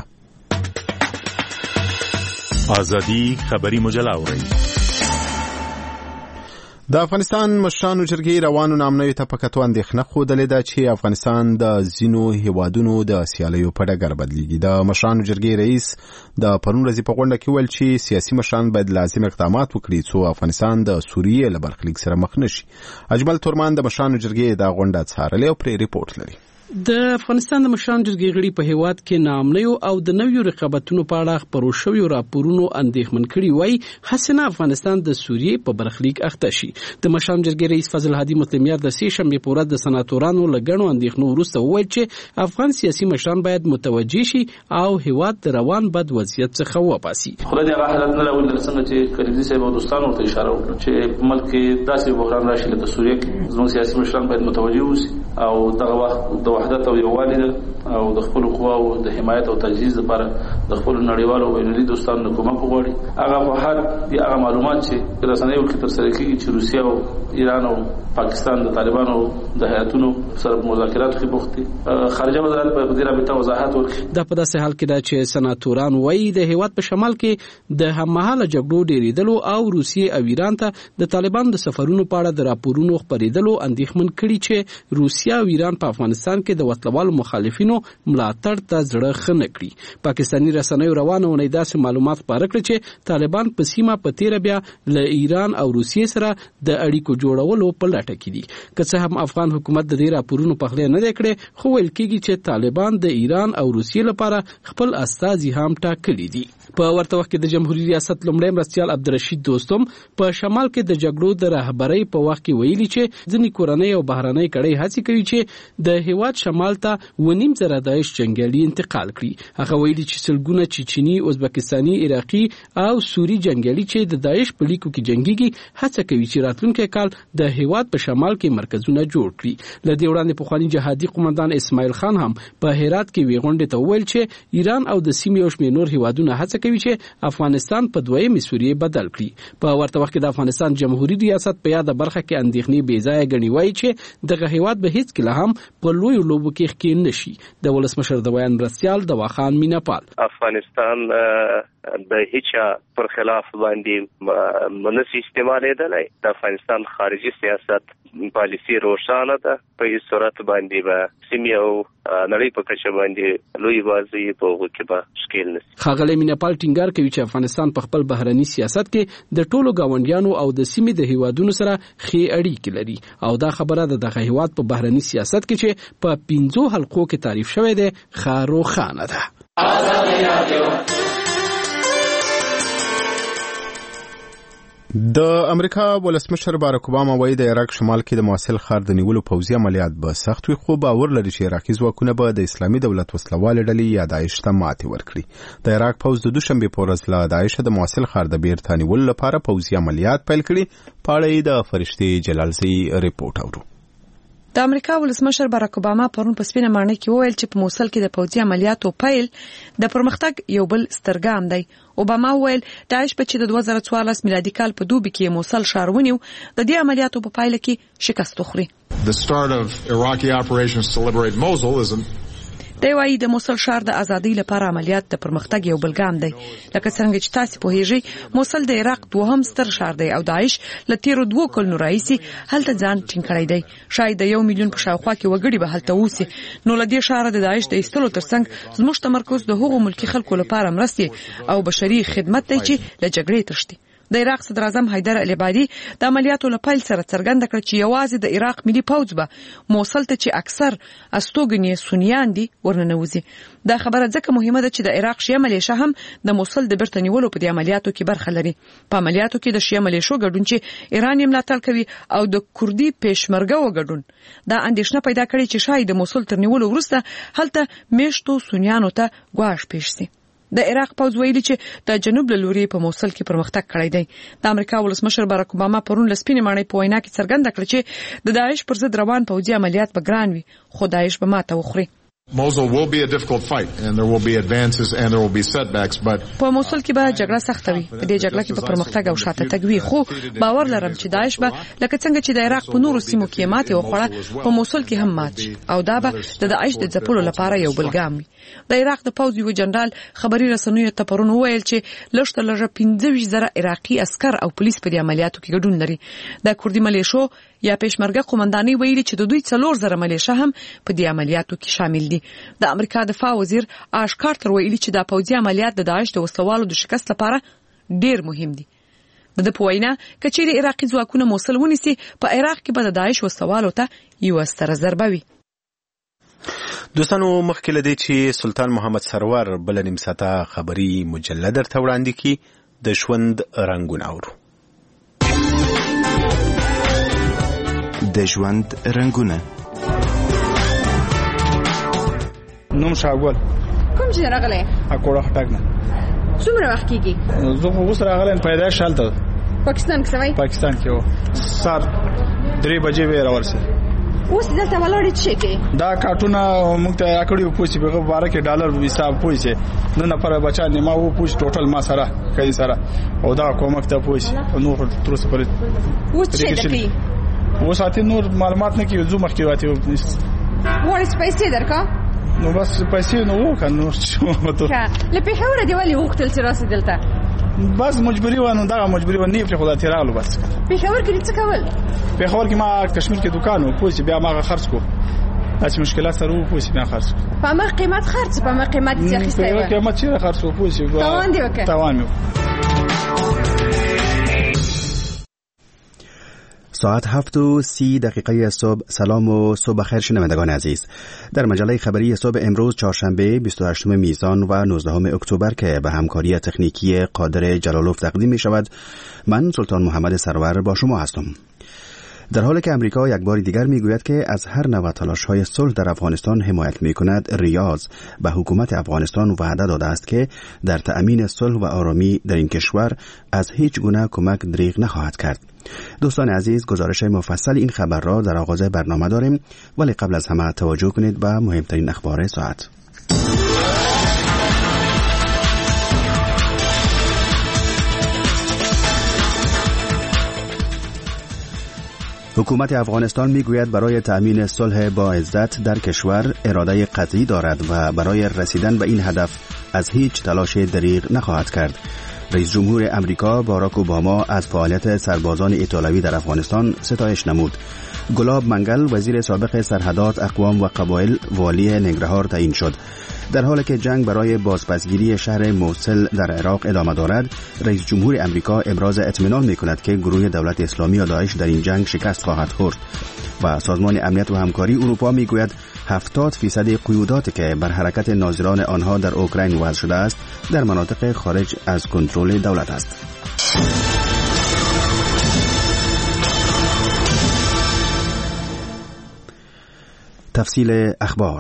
Speaker 7: ازادي خبري مجله اوري.
Speaker 1: د افغانستان مشرانو جرګې روانو نامنوي ته په کتو اندېښنه ښودلې ده چې افغانستان د ځینو هیوادونو د سیالیو په ډګر بدلیږي. د مشرانو جرګې رئیس د پرون ورځې په غونډه کې ویل چې سیاسي مشران باید لازم اقدامات وکړي څو افغانستان د سوریې له برخلیک سره مخ نشي. اجمل تورمان د مشرانو جرګې دا غونډه څارلې او پرې ریپورت لري.
Speaker 8: د افغانستان د مشرانو جرګې غړي په هیواد کې نامنیو او د نویو رقابتونو په اړه خبرو شویو راپورونو اندېښمن کړي وای حسنه افغانستان د سوریې په برخلیک اخته شي. د مشرانو جرګې رئیس فضل هادي مطلمیار د سې شنبې په ورځ د سناتورانو لګڼو اندېښنو وروسته وویل چې افغان سیاسي مشران باید متوجه شي او هیواد د روان بد وضعیت څخه وباسي.
Speaker 9: خو د هغه حالت نه راول څنګه چې کریزي صاحب او دوستانو ته اشاره وکړه چې ملک کې داسې بحران راشي لکه سوریې کې زموږ سیاسي مشران باید متوجه اوسي او دغه وخت د وحدت او یووالي او د خپل قواو د حمایت او تجهیز لپاره د خپل نړیوالو بینالمللي دوستانو کومک وغواړي. هغه وحدت یا هغه معلومات چې رسنیو کې تر سره کیږي چې روسیا او ایران او پاکستان د طالبانو د هیاتونو سره مذاکرات کې بوخت دي. خارجه وزارت په دې رابطه وضاحت ورکړي.
Speaker 8: دا په داسې حال کې ده چې سناتوران وایي د هیواد په شمال کې د هممهاله جګړو ډیریدلو او روسیې او ایران ته د طالبان د سفرونو په اړه د راپورونو خپرېدلو اندېښمن کړي چې روسیا او ایران په افغانستان کې د وسلوالو مخالفینو ملاتړ ته زړه ښه نه کړي. پاکستاني رسنیو روانه اونۍ داسې معلومات خپاره کړي چې طالبان په سیمه په تیره بیا له ایران او روسیې سره د اړیکو جوړولو په لټه کې دي. که څه هم افغان حکومت د دې راپورونو په خله نه دی کړی، خو ویل کېږي چې طالبان د ایران او روسیې لپاره خپل استازي هم ټاکلي دي. په ورته وخت کې د جمهوریت ریاست لومړی مرستیال عبدالرشید دوستم په شمال کې د جګړو د رهبرۍ په وخت کې ویلي چې ځینې کورنۍ او بهرنۍ کړۍ هڅې کوي چې د هیواد شمال ته ونیم زره داعش جنګیالي انتقال کړي. هغه ویلي چې سلګونه چچني، ازبکستاني، عراقي او سوري جنګیالي چې د داعش په لیکو کې جنګيږي هڅه کوي چې راتلونکي کال د هیواد په شمال کې مرکزونه جوړ کړي. لدې وړاندې پخوانی جهادي قومندان اسماعیل خان هم په هرات کې وی غونډه ته ویل چې ایران او د سیمې او شمېر نور هیوادونه هڅه کوي چې افغانستان په دویمې سوریې بدل کړي. په ورته وخت کې د افغانستان جمهوریت ریاست په یاده برخه کې اندېښنې بې ځایه ګڼي، وایي چې دغه هیواد به هیڅ کله هم په لویو لوبو کې ښکېل نشي. د ولسمشر د بیان مرستیال دواخان میناپال
Speaker 5: افغانستان د هیڅ پر خلاف باندې منسي استعمالېدلی. د افغانستان خارجي سیاست پالیسي روښانه ده. په هیڅ صورت باندې به سیمې او نړۍ په کچه باندې لوی بازي په هغو کې به ښکېل نشي.
Speaker 8: ښاغلی میناپال ټینګار کوي چې افغانستان په خپل بهرني سیاست کې د ټولو ګاونډیانو او د سیمې د هیوادونو سره ښې اړیکې لري او دا خبره د دغه هیواد په بهرني سیاست کې چې په پنځو حلقو کې تعریف شوی دی ښه روښانه ده.
Speaker 1: د امریکا ولسمشر باراک اوباما وایي د عراق شمال کې د موصل ښار د نیولو پوځي عملیات به سخت وي، خو باور لري چې عراقي ځواکونه به د اسلامي دولت وسلوالې ډلې یا داعش ته ماتې ورکړي. د عراق پوځ د دوشنبې په ورځ له داعش د موصل ښار د بیرته نیولو لپاره پوځي عملیات پیل کړي. په اړه یې د فرشتې جلالزی ریپورت اورو.
Speaker 4: د امریکا ولسمشر باراک اوباما پرون په سپینه ماڼۍ کې وویل چې په موصل کې د پوځي عملیاتو پیل د پرمختګ یو بل ستر ګام دی. اوباما وویل داعش په چې د دوه زره څوارلس میلادي کال په دوبي کې موصل ښار ونیو، د دې عملیاتو په پایله کې شکست وخوري.
Speaker 10: The start of Iraqi operations to liberate Mosul isn't
Speaker 4: دی وايي د موصل ښار د ازادۍ لپاره عملیات د پرمختګ یو بل ګام دی. لکه څنګه چې تاسو پوهیږئ موصل د عراق دوهم ستر ښار دی او داعش له تیرو دوه کلونو راهیسې هلته ځان ټینګ کړی دی. شاید د یو میلیون په شاوخوا کې وګړي به هلته اوسي. نو له دې ښاره د داعش د ایستلو ترڅنګ زموږ تمرکز د هغو ملکي خلکو لپاره مرستې او بشري خدمت دی چې له جګړې تښتي. د عراق صدر اعظم حیدر العبادي د عملیاتو لپاره سره څرګنده کړ چې یوازې د عراق ملي پوځ به موصل ته چې اکثر استوګنې سنیان دي ورننوځي. دا خبره ځکه مهمه ده چې د عراق شیعه ملیشه هم د موصل د بیرته نیولو په دې عملیاتو کې برخه لري. په عملیاتو کې د شیعه ملیشو ګډون چې ایران یې ملاتړ کوي او د کوردي پېشمرګه ګډون دا اندېښنه پیدا کړې چې شاید د موصل تر نیولو وروسته هلته میشتو سنیانو ته ګواښ پیښ شي. د عراق پوځ ویلي چې د جنوب له لوري په موصل کې پرمختګ کړی دی. د امریکا ولسمشر باراک اوباما پرون لسپینې ماڼۍ په وینا کې څرګنده کړه چې د داعش پر ضد روان پوځي عملیات به ګران وي، خو داعش به ماته وخوري.
Speaker 10: Mosul will be a difficult fight and there will be advances and there will be setbacks but
Speaker 4: په موصل کې به جګړه سخته وي. په دې جګړه کې به پرمختګ او شاته تګ وي، خو باور لرم چې داعش به لکه څنګه چې د عراق په نورو سیمو کې ماتې وخوړه په موصل کې هم مات شي او دا به د داعش د ځپلو لپاره یو بل ګام وي. د عراق د پوځ یو جنرال خبري رسنیو ته پرون وویل چې لږ تر لږه پنځه ویشت زره عراقي عسكر او پولیس په دې عملیاتو کې ګډون لري. د کوردي ملیشو یا پېشمرګه قومنداني ویلي چې د دوی څلور زره ملیشه هم په دې عملیاتو کې شامل دي. د امریکا دفاع وزیر آش کارتر ویلي چې دا پوځي عملیات د داعش د وسلوالو د شکست لپاره ډیر مهم دي. د په وینا کچېرې عراقي ځواکونه موصل ونیسي په عراق کې به د داعش وسلوالو ته یو ستره ضربه وي.
Speaker 1: دوستانو مخکې له دې چې سلطان محمد سرور بل نیم ساعته خبري مجله درته وړاندې کړي د ژوند رنګونه اورو.
Speaker 11: د ژوند رنګونه.
Speaker 12: نوم شاګول.
Speaker 13: کوم چې راغلی؟
Speaker 12: اکوړه هټک نه.
Speaker 13: څومره وخت کېږي؟
Speaker 12: زه خو اوس راغلی پیدا شالته
Speaker 13: پاکستان کې سوي؟
Speaker 12: پاکستان کې و. سار درې بجې به راورسې.
Speaker 13: اوس دلته ولاړ څه کې
Speaker 12: دا کارتونه موږ ته اکړیو پوسی په باره کې ډالر حساب پوسی نه نفر بچا نه ما وو پوس ټوټل ما سره کای سره او دا کومک ته پوسی نو تر څه پر
Speaker 13: اوس څه دکی
Speaker 12: اوس اته نور معلومات نه کیږي زو مخکې واته
Speaker 13: ورس پیسې درکا
Speaker 12: نو بس پیسې نو کنه څه
Speaker 13: ښه لپاره هوره دی ولی وختل چې راسي دلته
Speaker 12: بس مجبوری و نو دا مجبوری و نه په خدا تیرالو بس
Speaker 13: پېښور کې څه کول
Speaker 12: پېښور کې ما کشمیر کې دکان و پوسی بیا ما خرڅ کو اته مشکلات سره و پوسی بیا خرڅ
Speaker 13: په ما قیمت خرڅ په ما قیمت ځخ استای
Speaker 12: په قیمت چې خرڅ و پوسی
Speaker 13: توان دی وکړه
Speaker 12: توان
Speaker 14: ساعت هفت و سی دقیقه صبح. سلام و صبح خیر شنوندگان عزیز. در مجله خبری صبح امروز چهارشنبه بیست و هشتم میزان و نوزدهم اکتبر که به همکاری تکنیکی قادر جلالوف تقدیم می شود، من سلطان محمد سرور با شما هستم. در حالی که امریکا یک بار دیگر می گوید که از هر نوع تلاش‌های صلح در افغانستان حمایت می کند، ریاض به حکومت افغانستان وعده داده است که در تأمین صلح و آرامی در این کشور از هیچ گونه کمک دریغ نخواهد کرد. دوستان عزیز، گزارش مفصل این خبر را در آغاز برنامه داریم، ولی قبل از همه توجه کنید به مهمترین اخبار ساعت. حکومت افغانستان میگوید برای تأمین صلح با عزت در کشور اراده قطعی دارد و برای رسیدن به این هدف از هیچ تلاش دریغ نخواهد کرد. رئیس جمهور امریکا باراک اوباما از فعالیت سربازان ایتالوی در افغانستان ستایش نمود. گلاب منگل وزیر سابق سرحدات، اقوام و قبایل والی ننگرهار تعیین شد. در حالی که جنگ برای بازپسگیری شهر موصل در عراق ادامه دارد، رئیس جمهور امریکا ابراز اطمینان می‌کند که گروه دولت اسلامی و داعش در این جنگ شکست خواهد خورد. و سازمان امنیت و همکاری اروپا میگوید هفتاد فیصد قیوداتی که بر حرکت ناظران آنها در اوکراین وضع شده است در مناطق خارج از کنترل دولت است. تفصیل اخبار.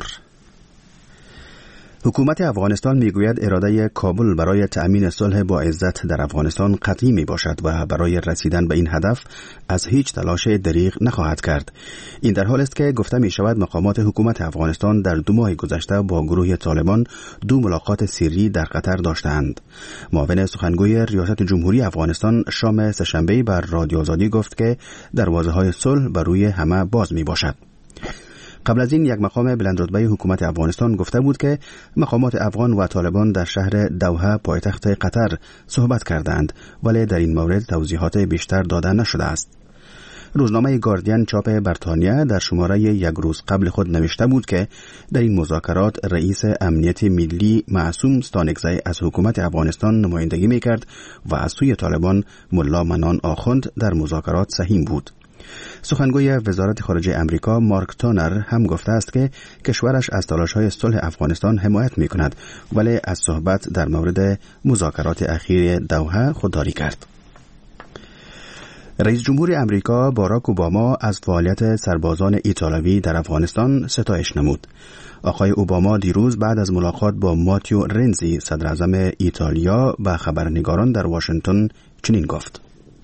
Speaker 14: حکومت افغانستان میگوید اراده کابل برای تأمین صلح با عزت در افغانستان قطعی می باشد و برای رسیدن به این هدف از هیچ تلاش دریغ نخواهد کرد. این در حال است که گفته می شود مقامات حکومت افغانستان در دو ماه گذشته با گروه طالبان دو ملاقات سری در قطر داشتند. معاون سخنگوی ریاست جمهوری افغانستان شام سه‌شنبه بر رادیو آزادی گفت که دروازه‌های صلح بر روی همه باز می باشد. قبل از این یک مقام بلندرتبه حکومت افغانستان گفته بود که مقامات افغان و طالبان در شهر دوحه پایتخت قطر صحبت کردند، ولی در این مورد توضیحات بیشتر داده نشده است. روزنامه گاردین چاپ بریتانیا در شماره یک روز قبل خود نوشته بود که در این مذاکرات رئیس امنیت ملی معصوم ستانکزی از حکومت افغانستان نمایندگی میکرد و از سوی طالبان ملا منان آخوند در مذاکرات سهیم بود. سخنگوی وزارت خارجه امریکا مارک تانر هم گفته است که کشورش از تلاش‌های صلح افغانستان حمایت می‌کند، ولی از صحبت در مورد مذاکرات اخیر دوحه خودداری کرد. رئیس جمهور امریکا باراک اوباما از فعالیت سربازان ایتالوی در افغانستان ستایش نمود. آقای اوباما دیروز بعد از ملاقات با ماتیو رنزی صدر اعظم ایتالیا به خبرنگاران در واشنگتن چنین گفت: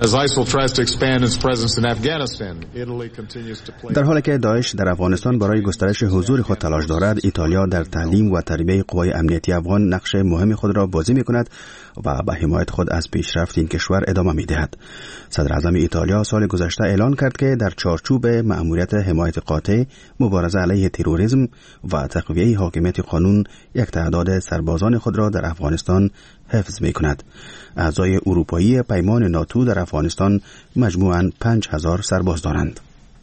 Speaker 14: در حالی که داعش در افغانستان برای گسترش حضور خود تلاش دارد، ایتالیا در تعلیم و تربیت قوای امنیتی افغان نقش مهم خود را بازی می‌کند و به حمایت خود از پیشرفت این کشور ادامه می‌دهد. صدر اعظم ایتالیا سال گذشته اعلان کرد که در چارچوب مأموریت حمایت قاطع، مبارزه علیه تروریسم و تقویه حاکمیت قانون یک تعداد سربازان خود را در افغانستان حفظ می‌کند. اعضای اروپایی پیمان ناتو در افغانستان مجموعاً پنج هزار سرباز دارند.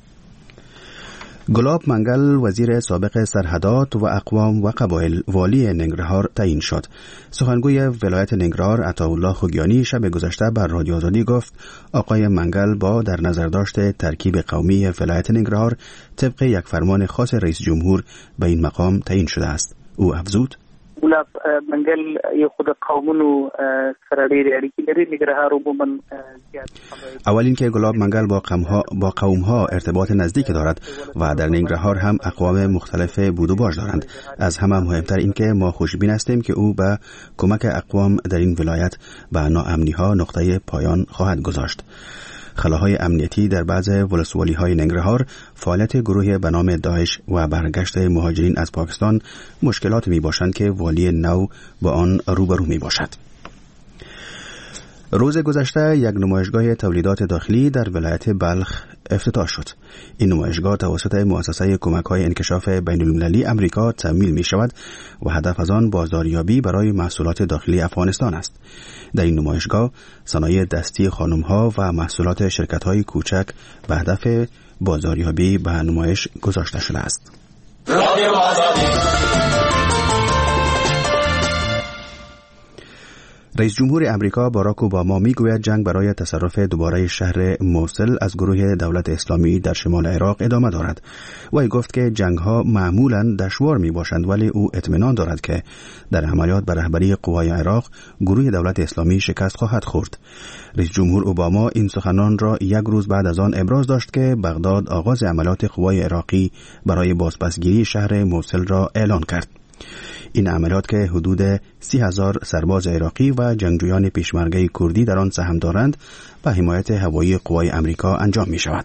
Speaker 14: گلاب منگل وزیر سابق سرحدات و اقوام و قبایل والی ننگرهار تعیین شد. سخنگوی ولایت ننگرهار عطاالله خوگیانی شب گذشته بر رادیو آزادی گفت آقای منگل با در نظر داشت ترکیب قومی ولایت ننگرهار طبق یک فرمان خاص رئیس جمهور به این مقام تعیین شده است. او افزود:
Speaker 2: ګلاب منګل یو خود قومونو سره ډېرې اړیکې لري. ننګرهار عموما زیات
Speaker 14: اول اینکه گلاب منگل با قومها با قومها ارتباط نزدیک دارد و در ننگرهار هم اقوام مختلف بود و باش دارند. از همه مهمتر اینکه ما خوشبین هستیم که او به کمک اقوام در این ولایت به ناامنی‌ها نقطه پایان خواهد گذاشت. خلاهای امنیتی در بعض ولسوالی‌های ننگرهار، فعالیت گروهی به نام داعش و برگشت مهاجرین از پاکستان مشکلات میباشند که والی نو با آن روبرو میباشد. روز گذشته یک نمایشگاه تولیدات داخلی در ولایت بلخ افتتاح شد. این نمایشگاه توسط مؤسسه کمک‌های انکشاف بین‌المللی امریکا تأمین می‌شود و هدف از آن بازاریابی برای محصولات داخلی افغانستان است. در این نمایشگاه صنایع دستی خانم‌ها و محصولات شرکت‌های کوچک به هدف بازاریابی به نمایش گذاشته شده است. رئیس جمهور امریکا باراک اوباما میگوید جنگ برای تصرف دوباره شهر موصل از گروه دولت اسلامی در شمال عراق ادامه دارد. وی گفت که جنگ‌ها معمولاً دشوار میباشند، ولی او اطمینان دارد که در عملیات به رهبری قوای عراق گروه دولت اسلامی شکست خواهد خورد. رئیس جمهور اوباما این سخنان را یک روز بعد از آن ابراز داشت که بغداد آغاز عملیات قوای عراقی برای بازپسگیری شهر موصل را اعلان کرد. این عملیات که حدود سی هزار سرباز عراقی و جنگجویان پیشمرگه کردی در آن سهم دارند به حمایت هوایی قوای امریکا انجام می شود.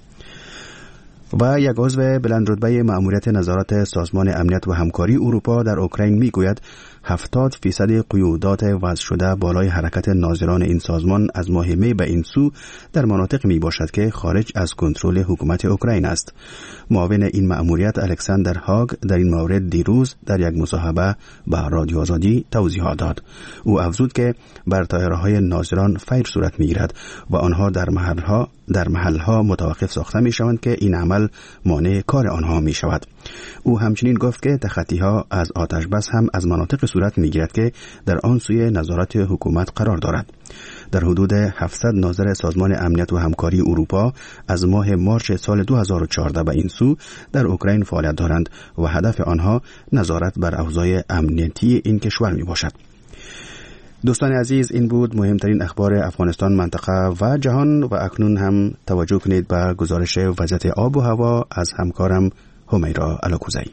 Speaker 14: و یک عضو بلندرتبه مأموریت نظارت سازمان امنیت و همکاری اروپا در اوکراین می گوید هفتاد فیصد قیودات وضع شده بالای حرکت ناظران این سازمان از ماه می به این سو در مناطق می باشد که خارج از کنترل حکومت اوکراین است. معاون این مأموریت الکساندر هاگ در این مورد دیروز در یک مصاحبه به رادیو آزادی توضیحات داد. او افزود که بر طایره‌های ناظران فیر صورت می‌گیرد و آنها در محلها در محلها متوقف ساخته می‌شوند که این عمل مانع کار آنها می‌شود. او همچنین گفت که تخطی‌ها از آتش بس هم از مناطق صورت می‌گیرد که در آن سوی نظارت حکومت قرار دارد. در حدود هفتصد ناظر سازمان امنیت و همکاری اروپا از ماه مارچ سال دو هزار و چهارده به این سو در اوکراین فعالیت دارند و هدف آنها نظارت بر اوضاع امنیتی این کشور میباشد. دوستان عزیز، این بود مهمترین اخبار افغانستان، منطقه و جهان و اکنون هم توجه کنید به گزارش وضعیت آب و هوا از همکارم همیرا علاکوزی.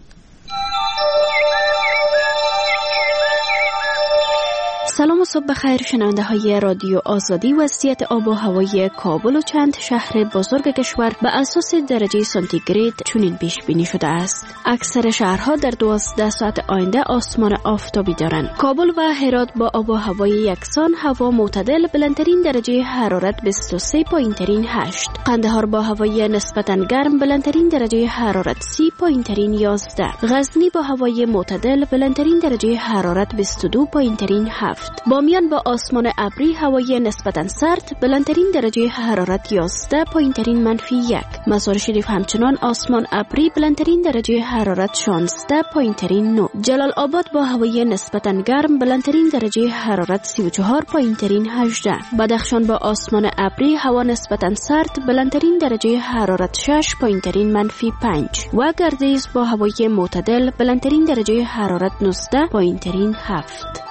Speaker 15: سلام و صبح بخیر شنونده های رادیو آزادی. وضعیت آب و هوای کابل و چند شهر بزرگ کشور به اساس درجه سانتیگراد چنین پیش بینی شده است. اکثر شهرها در دوازده ساعت آینده آسمان آفتابی دارند. کابل و هرات با آب و هوای یکسان، هوا معتدل، بلندترین درجه حرارت بیست و سه، پایینترین هشت. قندهار با هوای نسبتاً گرم، بلندترین درجه حرارت سی، پایینترین یازده. غزنی با هوای معتدل، بلندترین درجه حرارت بیست و دو، پایینترین هفت. بامیان با آسمان ابری، هوای نسبتاً سرد، بلندترین درجه حرارت یازده، پایینترین منفی یک. مزار شریف همچنان آسمان ابری، بلندترین درجه حرارت شانزده، پایینترین نه. جلال آباد با هوای نسبتاً گرم، بلندترین درجه حرارت سی و چهار، پایینترین هجده. بدخشان با آسمان ابری، هوا نسبتاً سرد، بلندترین درجه حرارت شش، پایینترین منفی پنج. و گردیز با هوای معتدل، بلندترین درجه حرارت نوزده، پایینترین هفت.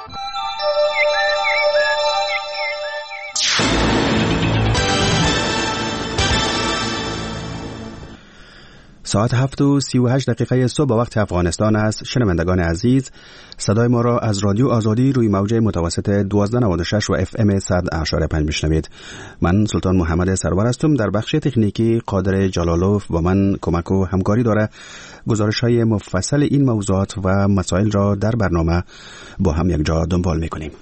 Speaker 14: ساعت هفت و سی و هشت دقیقه صبح وقت افغانستان است. شنوندگان عزیز، صدای ما را از رادیو آزادی روی موج متوسط دوازده نود و شش و اف ام صد اشاره پنج میشنوید. من سلطان محمد سرور هستم. در بخش تکنیکی قادر جلالوف با من کمک و همکاری داره. گزارش های مفصل این موضوعات و مسائل را در برنامه با هم یک جا دنبال میکنیم.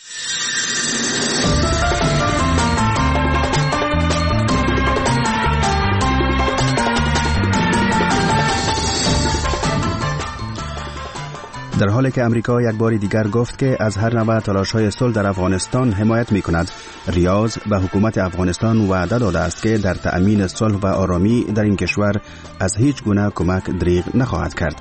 Speaker 14: در حالی که امریکا یک بار دیگر گفت که از هر نوع تلاش‌های صلح در افغانستان حمایت می‌کند، ریاض به حکومت افغانستان وعده داده است که در تأمین صلح و آرامی در این کشور از هیچ گونه کمک دریغ نخواهد کرد.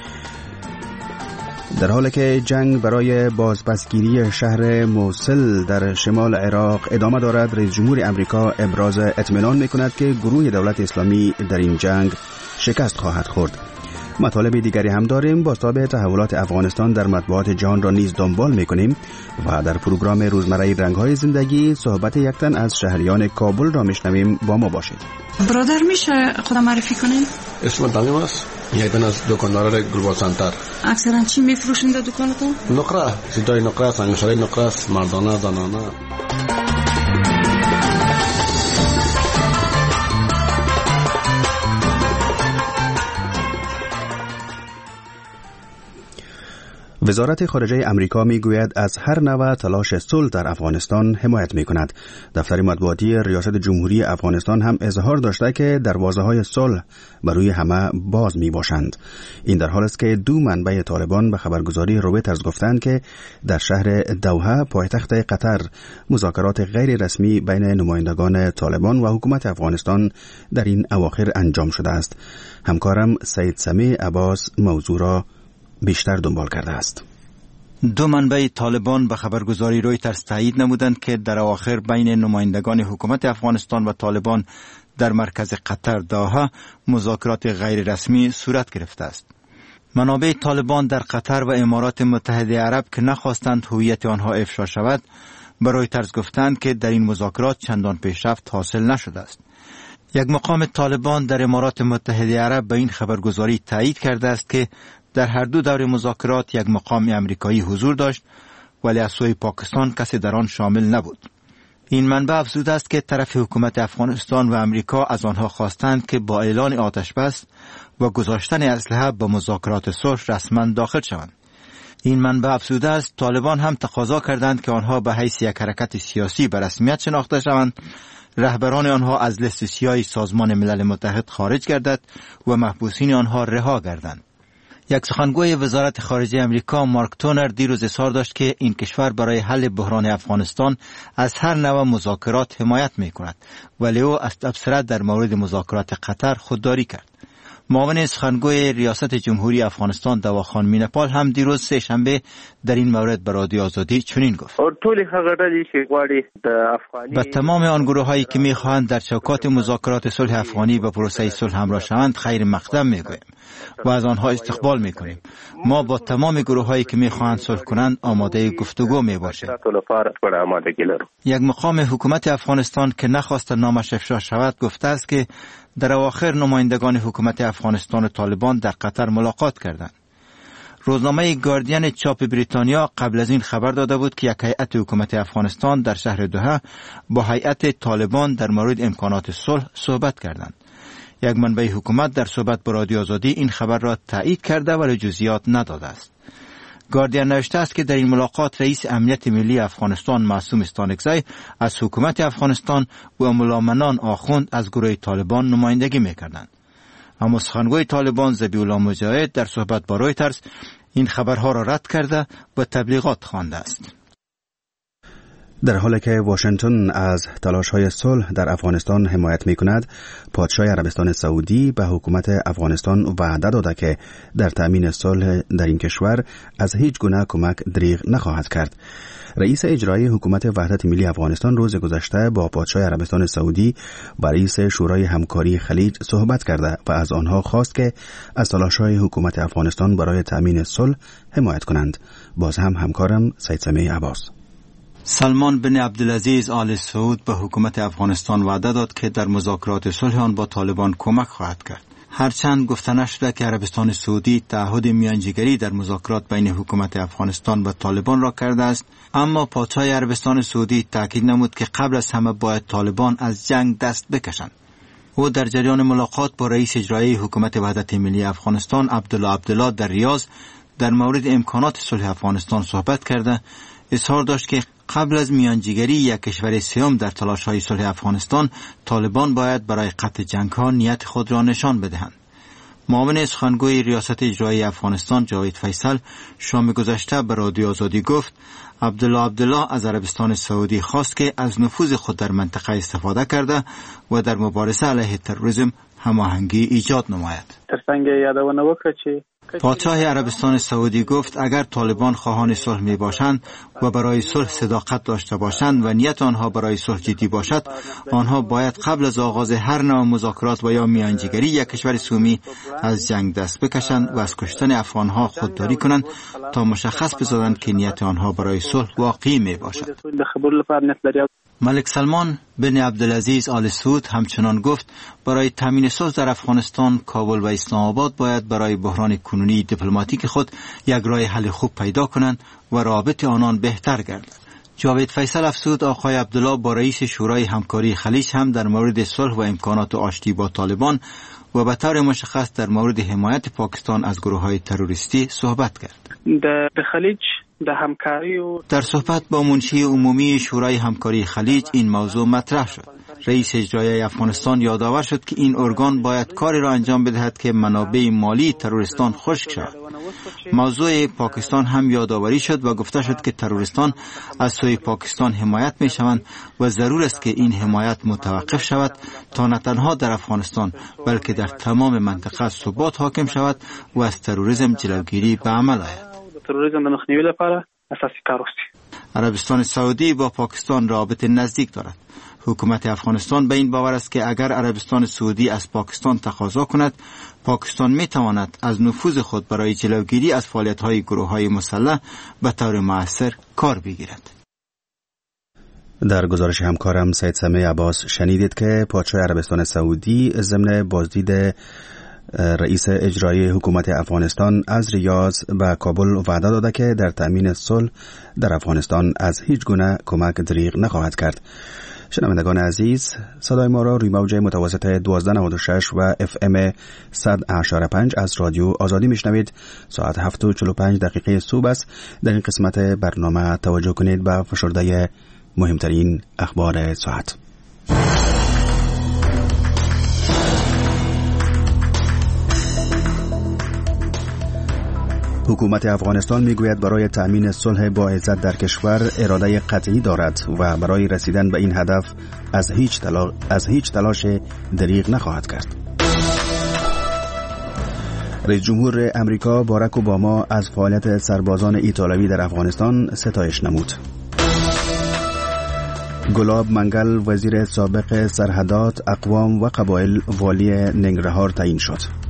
Speaker 14: در حالی که جنگ برای بازپسگیری شهر موصل در شمال عراق ادامه دارد، رئیس جمهور امریکا ابراز اطمینان می‌کند که گروه دولت اسلامی در این جنگ شکست خواهد خورد. مطالب دیگری هم داریم. با تابع تحولات افغانستان در مطبوعات جهان را نیز دنبال میکنیم و در پروگرام روزمره رنگ‌های زندگی صحبت یک تن از شهریان کابل را میشنویم. با ما باشید.
Speaker 16: برادر، میشه خودم معرفی کنین؟
Speaker 17: اسم تمیم است. یک تن از دکاندار گلوبال سنتر.
Speaker 16: اکثرا چی میفروشین در دکانتون؟
Speaker 17: نقره، سیدای نقره، سنگشاری نقره، مردانه، زنانه.
Speaker 14: وزارت خارجه امریکا میگوید از هر نوع تلاش صلح در افغانستان حمایت میکند. دفتر مطبوعاتی ریاست جمهوری افغانستان هم اظهار داشته که دروازه‌های صلح برای همه باز میباشند. این در حالی است که دو منبع طالبان به خبرگزاری رویترز گفتند که در شهر دوحه پایتخت قطر مذاکرات غیر رسمی بین نمایندگان طالبان و حکومت افغانستان در این اواخر انجام شده است. همکارم سید سمیع عباس موضوع را بیشتر دنبال کرده است.
Speaker 18: دو منبع طالبان به خبرگزاری رویترز تایید نمودند که در اواخر بین نمایندگان حکومت افغانستان و طالبان در مرکز قطر دوحه مذاکرات غیر رسمی صورت گرفته است. منابع طالبان در قطر و امارات متحده عرب که نخواستند هویت آنها افشا شود، به رویترز گفتند که در این مذاکرات چندان پیشرفت حاصل نشده است. یک مقام طالبان در امارات متحده عرب به این خبرگزاری تایید کرده است که در هر دو دور مذاکرات یک مقام امریکایی حضور داشت، ولی از سوی پاکستان کسی در آن شامل نبود. این منبع افزوده است که طرف حکومت افغانستان و امریکا از آنها خواستند که با اعلان آتش بس و گذاشتن اسلحه به مذاکرات صلح رسما داخل شوند. این منبع افزوده است طالبان هم تقاضا کردند که آنها به حیث یک حرکت سیاسی به رسمیت شناخته شوند، رهبران آنها از لیست سیاه سازمان ملل متحد خارج گردد و محبوسین آنها رها گردند. یک سخنگوی وزارت خارجه امریکا مارک تونر دیروز اظهار داشت که این کشور برای حل بحران افغانستان از هر نوع مذاکرات حمایت می کند، ولی او از تبصره در مورد مذاکرات قطر خودداری کرد. معاون سخنگوی ریاست جمهوری افغانستان دواخان مینپال هم دیروز سه شنبه در این مورد به رادیو آزادی چنین گفت: به تمام آن گروه هایی که می خواهند در چوکات مذاکرات صلح افغانی به پروسه صلح همراه شوند خیر مقدم می گوییم و از آنها استقبال می کنیم. ما با تمام گروه هایی که می خواهند صلح کنند آماده گفتگو می باشیم. یک مقام حکومت افغانستان که نخواست نامش افشا شود گفته است که در اواخر نمایندگان حکومت افغانستان و طالبان در قطر ملاقات کردند. روزنامه گاردین چاپ بریتانیا قبل از این خبر داده بود که یک هیئت حکومت افغانستان در شهر دوحه با هیئت طالبان در مورد امکانات صلح صحبت کردند. یک منبع حکومت در صحبت با رادیو آزادی این خبر را تایید کرده ولی جزئیات نداده است. گاردین نوشته است که در این ملاقات رئیس امنیت ملی افغانستان معصوم استانکزی از حکومت افغانستان و ملامنان آخوند از گروه طالبان نمایندگی می‌کردند. اما سخنگوی طالبان ذبیح الله مجاهد در صحبت با رویترز این خبرها را رد کرده و تبلیغات خوانده است.
Speaker 14: در حالی که واشنگتن از تلاش‌های صلح در افغانستان حمایت می‌کند، پادشاه عربستان سعودی به حکومت افغانستان وعده داده که در تأمین صلح در این کشور از هیچ گونه کمک دریغ نخواهد کرد. رئیس اجرایی حکومت وحدت ملی افغانستان روز گذشته با پادشاه عربستان سعودی و رئیس شورای همکاری خلیج صحبت کرده و از آنها خواست که از تلاش‌های حکومت افغانستان برای تأمین صلح حمایت کنند. باز هم همکارم سید سمیع عباس.
Speaker 18: سلمان بن عبدالعزیز آل سعود به حکومت افغانستان وعده داد که در مذاکرات صلح آن با طالبان کمک خواهد کرد. هرچند گفته نشده که عربستان سعودی تعهد میانجیگری در مذاکرات بین حکومت افغانستان و طالبان را کرده است، اما پادشاه عربستان سعودی تاکید نمود که قبل از همه باید طالبان از جنگ دست بکشند. او در جریان ملاقات با رئیس اجرایی حکومت وحدت ملی افغانستان عبدالله عبدالله در ریاض در مورد امکانات صلح افغانستان صحبت کرده، اظهار داشت که قبل از میانجیگری یک کشور سوم در تلاش‌های صلح افغانستان، طالبان باید برای قطع جنگ‌ها نیت خود را نشان بدهند. معاون سخنگوی ریاست اجرایی افغانستان جاوید فیصل شام گذشته به رادیو آزادی گفت عبدالله عبدالله از عربستان سعودی خواست که از نفوذ خود در منطقه استفاده کرده و در مبارزه علیه تروریسم هماهنگی ایجاد نماید.
Speaker 2: ترڅنګ یادونه وکړه چې
Speaker 18: پادشاه عربستان سعودی گفت اگر طالبان خواهان صلح می باشند و برای صلح صداقت داشته باشند و نیت آنها برای صلح جدی باشد، آنها باید قبل از آغاز هر نوع مذاکرات و یا میانجیگری یک کشور سومی از جنگ دست بکشند و از کشتن افغانها خودداری کنند تا مشخص بسازند که نیت آنها برای صلح واقعی می باشد. ملک سلمان بن عبدالعزیز آل سعود همچنان گفت برای تامین صلح در افغانستان، کابل و اسلام آباد باید برای بحران کنونی دیپلماتیک خود یک راه حل خوب پیدا کنند و رابطه آنان بهتر گردد. جاوید فیصل افزود آقای عبدالله با رئیس شورای همکاری خلیج هم در مورد صلح و امکانات آشتی با طالبان و به طور مشخص در مورد حمایت پاکستان از گروه‌های تروریستی صحبت کرد.
Speaker 2: در خلیج در همکاری و
Speaker 18: در صحبت با منشی عمومی شورای همکاری خلیج این موضوع مطرح شد. رئیس اجرایی افغانستان یادآور شد که این ارگان باید کاری را انجام بدهد که منابع مالی تروریستان خشک شود. موضوع پاکستان هم یادآوری شد و گفته شد که تروریستان از سوی پاکستان حمایت می شوند و ضرور است که این حمایت متوقف شود تا نه تنها در افغانستان بلکه در تمام منطقه ثبات حاکم شود و از تروریسم جلوگیری به عمل آید.
Speaker 2: تروریسم د مخنیوي لپاره اساسي کار وشي.
Speaker 18: عربستان سعودی با پاکستان رابطه نزدیک دارد. حکومت افغانستان به این باور است که اگر عربستان سعودی از پاکستان تقاضا کند، پاکستان می تواند از نفوذ خود برای جلوگیری از فعالیت‌های گروه‌های مسلح به طور مؤثر کار بگیرد.
Speaker 14: در گزارش همکارم سید سمیع عباس شنیدید که پادشاه عربستان سعودی ضمن بازدید رئیس اجرایی حکومت افغانستان از ریاض به کابل وعده داده که در تأمین صلح در افغانستان از هیچ گونه کمک دریغ نخواهد کرد. شنوندگان عزیز، صدای ما را روی موج متوسط دوازده نود و شش و اف ام صد و هشت و پنج از رادیو آزادی میشنوید. ساعت هفت و چهل و پنج دقیقه صبح است. در این قسمت برنامه توجه کنید به فشرده مهمترین اخبار ساعت. حکومت افغانستان میگوید برای تأمین صلح با عزت در کشور اراده قطعی دارد و برای رسیدن به این هدف از هیچ تلاش از هیچ تلاش دریغ نخواهد کرد. رئیس جمهور امریکا باراک اوباما از فعالیت سربازان ایتالوی در افغانستان ستایش نمود. گلاب منگل وزیر سابق سرحدات، اقوام و قبایل والی ننگرهار تعیین شد.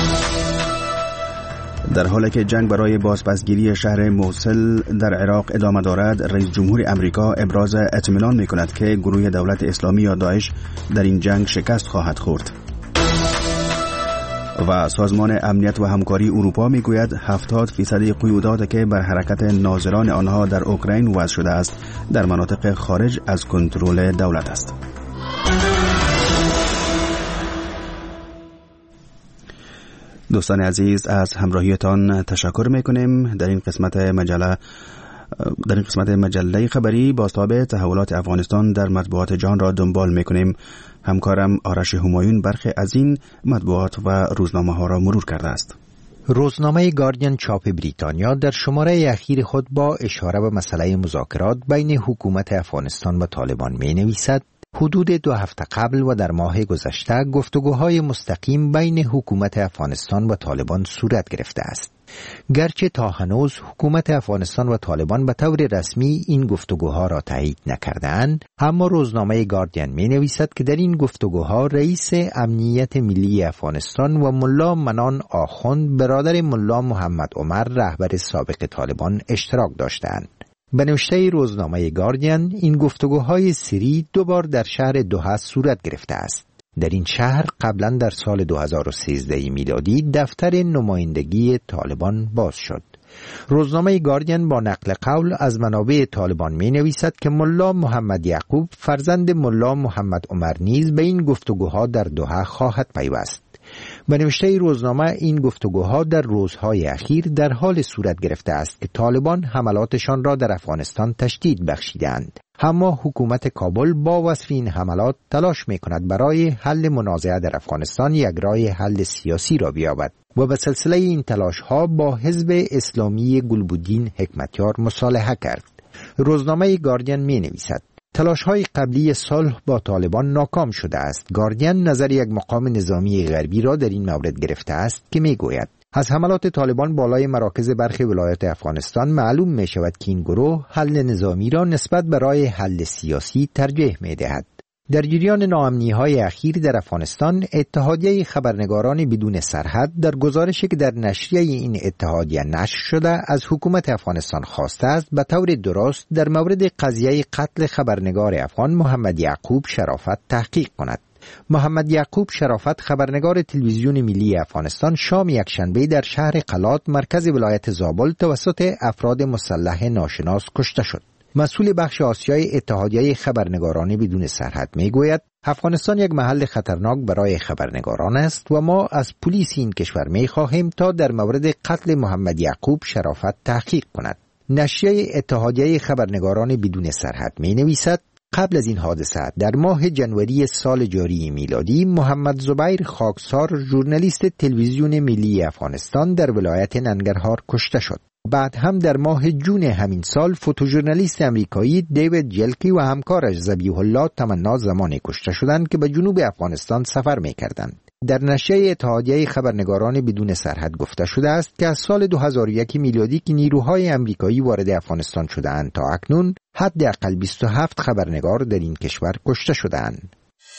Speaker 14: در حالی که جنگ برای بازپسگیری شهر موصل در عراق ادامه دارد، رئیس جمهور امریکا ابراز اطمینان می‌کند که گروه دولت اسلامی یا داعش در این جنگ شکست خواهد خورد. و سازمان امنیت و همکاری اروپا میگوید هفتاد فیصد قیودات که بر حرکت ناظران آنها در اوکراین وضع شده است در مناطق خارج از کنترل دولت است. دوستان عزیز، از همراهیتان تشکر میکنیم. در این قسمت مجله در این قسمت مجله خبری بازتاب تحولات افغانستان در مطبوعات جهان را دنبال میکنیم. همکارم آرش همایون برخی از این مطبوعات و روزنامه ها را مرور کرده است.
Speaker 19: روزنامه گاردین چاپ بریتانیا در شماره اخیر خود با اشاره به مسئله مذاکرات بین حکومت افغانستان و طالبان می نویسد حدود دو هفته قبل و در ماه گذشته گفتگوهای مستقیم بین حکومت افغانستان و طالبان صورت گرفته است. گرچه تا هنوز حکومت افغانستان و طالبان به طور رسمی این گفتگوها را تایید نکردند، اما روزنامه گاردین می نویسد که در این گفتگوها رئیس امنیت ملی افغانستان و ملا منان آخوند برادر ملا محمد عمر رهبر سابق طالبان اشتراک داشتند. به نوشته روزنامه گاردین این گفتگوهای سری دو بار در شهر دوحه صورت گرفته است. در این شهر قبلا در سال دو هزار و سیزده میلادی دفتر نمایندگی طالبان باز شد. روزنامه گاردین با نقل قول از منابع طالبان می نویسد که ملا محمد یعقوب فرزند ملا محمد عمر نیز به این گفتگوها در دوحه خواهد پیوست. به نوشته روزنامه این گفتگوها در روزهای اخیر در حال صورت گرفته است که طالبان حملاتشان را در افغانستان تشدید بخشیدند، اما حکومت کابل با وصف این حملات تلاش می کند برای حل منازعه در افغانستان یک راه حل سیاسی را بیابد و به سلسله این تلاش ها با حزب اسلامی گلبدین حکمتیار مصالحه کرد. روزنامه گاردین می نویسد تلاش‌های قبلی صلح با طالبان ناکام شده است. گاردین نظر یک مقام نظامی غربی را در این مورد گرفته است که می‌گوید از حملات طالبان بالای مراکز برخی ولایات افغانستان معلوم می‌شود که این گروه حل نظامی را نسبت به راه حل سیاسی ترجیح می‌دهد. در جریان ناامنی‌های اخیر در افغانستان، اتحادیه خبرنگاران بدون سرحد در گزارشی که در نشریه این اتحادیه نشر شده از حکومت افغانستان خواسته است به طور درست در مورد قضیه قتل خبرنگار افغان محمد یعقوب شرافت تحقیق کند. محمد یعقوب شرافت خبرنگار تلویزیون ملی افغانستان شام یکشنبه در شهر قلات مرکز ولایت زابل توسط افراد مسلح ناشناس کشته شد. مسئول بخش آسیای اتحادیه خبرنگاران بدون سرحد میگوید افغانستان یک محل خطرناک برای خبرنگاران است و ما از پلیس این کشور میخواهیم تا در مورد قتل محمد یعقوب شرافت تحقیق کند. نشریه اتحادیه خبرنگاران بدون سرحد می نویسد قبل از این حادثه در ماه جنوری سال جاری میلادی محمد زبیر خاکسار ژورنالیست تلویزیون ملی افغانستان در ولایت ننگرهار کشته شد. بعد هم در ماه جون همین سال فوتوژورنالیست امریکایی دیوید جلکی و همکارش ذبیح الله تمنا زمانی کشته شدند که به جنوب افغانستان سفر می‌کردند. در نشریه اتحادیه خبرنگاران بدون سرحد گفته شده است که از سال دو هزار و یک میلادی که نیروهای امریکایی وارد افغانستان شده‌اند تا اکنون حداقل بیست و هفت خبرنگار در این کشور کشته شده‌اند.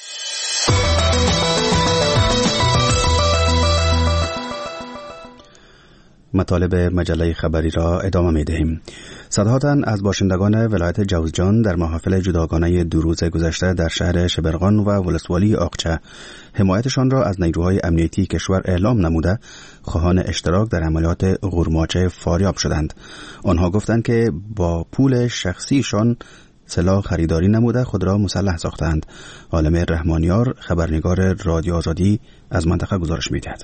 Speaker 14: مطالب مجله خبری را ادامه می دهیم. صدها تن از باشندگان ولایت جوزجان در محافل جداگانه دو روز گذشته در شهر شبرغان و ولسوالی آقچه حمایتشان را از نیروهای امنیتی کشور اعلام نموده خواهان اشتراک در عملیات غورماچه فاریاب شدند. آنها گفتند که با پول شخصیشان سلاح خریداری نموده خود را مسلح ساختند. عالم رحمانیار خبرنگار رادیو آزادی از منطقه گزارش می‌دهد.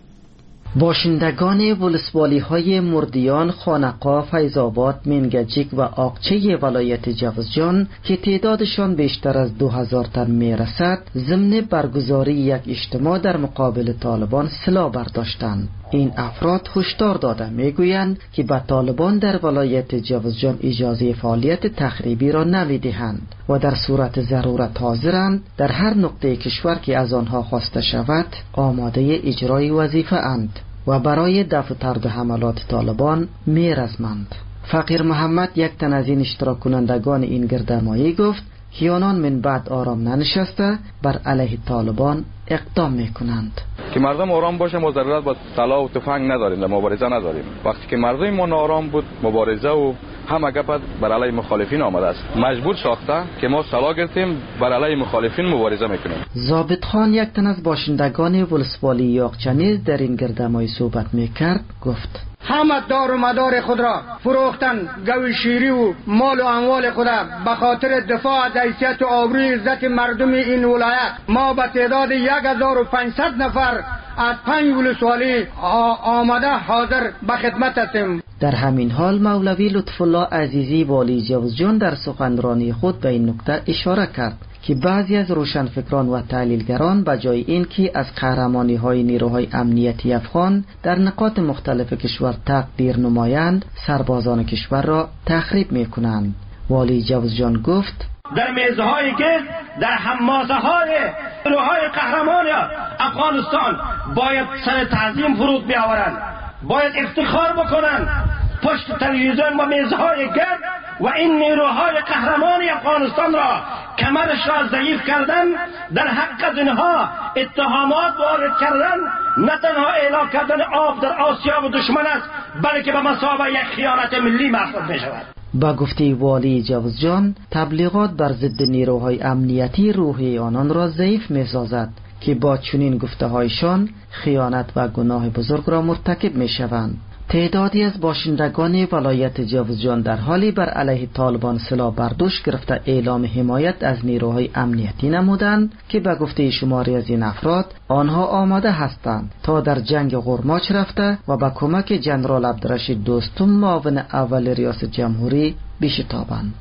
Speaker 20: باشندگان ولسوالی های مردیان، خانقاه، فیض‌آباد، منگجیک و آقچه ولایت جوزجان که تعدادشان بیشتر از دو هزار تن می رسد ضمن برگزاری یک اجتماع در مقابل طالبان سلاح برداشتند. این افراد هشدار داده میگویند که به طالبان در ولایت جوزجان اجازه فعالیت تخریبی را نمیدهند و در صورت ضرورت حاضرند در هر نقطه کشور که از آنها خواسته شود آماده اجرای وظیفه اند و برای دفع طرد حملات طالبان میرزمند. فقیر محمد یک تن از این اشتراک کنندگان این گردهمایی گفت که آنان من بعد آرام ننشسته بر علیه طالبان اقدام میکنند.
Speaker 21: که مردم آرام باشه، ما ضرورت با سلاح و تفنگ نداریم، مبارزه نداریم. وقتی که مردم ما ناآرام بود مبارزه و همه گپ بر علیه مخالفین آمده است. مجبور ساخته که ما سلاح گرفتیم بر علیه مخالفین مبارزه میکنیم.
Speaker 20: ضابط خان یک تن از باشندگان ولسوالی یاغچه نیز در این گردهمایی صحبت میکرد گفت
Speaker 22: همه دار و مدار خود را فروختن، گوی شیری و مال و اموال خود به خاطر دفاع از حیثیت و آبروی عزت مردم این ولایت. ما به تعداد یک هزار و پانصد نفر از پنج ولسوالی آمده حاضر به خدمت هستیم.
Speaker 20: در همین حال مولوی لطف الله عزیزی والی جوزجان در سخنرانی خود به این نکته اشاره کرد که بعضی از روشنفکران و تحلیلگران به جای اینکه از قهرمانی های نیروهای امنیتی افغان در نقاط مختلف کشور تقدیر نمایند، سربازان کشور را تخریب میکنند. والی جوزجان گفت
Speaker 22: در میزهایی که در حماسه های نیروهای قهرمان افغانستان باید سر تعظیم فرود بیاورند، باید افتخار بکنند پشت تلویزیون و میزهای گرد و این نیروهای قهرمان افغانستان را کمرش را ضعیف کردن، در حق از اینها اتهامات وارد کردن، نه تنها اعلام کردن آب در آسیاب دشمن است بلکه به مثابه یک خیانت ملی محسوب می شود.
Speaker 20: با گفته والی جوزجان تبلیغات بر ضد نیروهای امنیتی روحی آنان را ضعیف می سازد که با چنین گفته هایشان خیانت و گناه بزرگ را مرتکب می شوند. تعدادی از باشندگان ولایت جوزجان در حالی بر علیه طالبان سلاح برداشت گرفته اعلام حمایت از نیروهای امنیتی نمودند که به گفته شماری از این افراد آنها آماده هستند تا در جنگ غورماچ رفته و با کمک جنرال عبدالرشید دوستم معاون اول ریاست جمهوری بشتابند.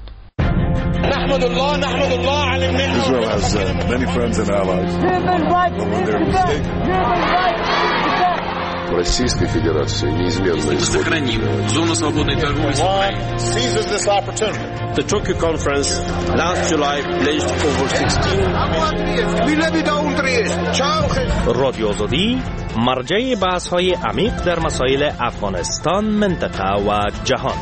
Speaker 23: نحمد الله نحمد الله على النعمة. Israel has uh, many friends and allies. When they're mistaken.
Speaker 24: Российской Федерации неизменно
Speaker 23: сохраним зону свободной торговли с Украиной. Seizes this opportunity.
Speaker 25: The Tokyo conference last July pledged over sixteen. رادیو آزادی مرجع بحث‌های عمیق در مسائل افغانستان، منطقه و جهان.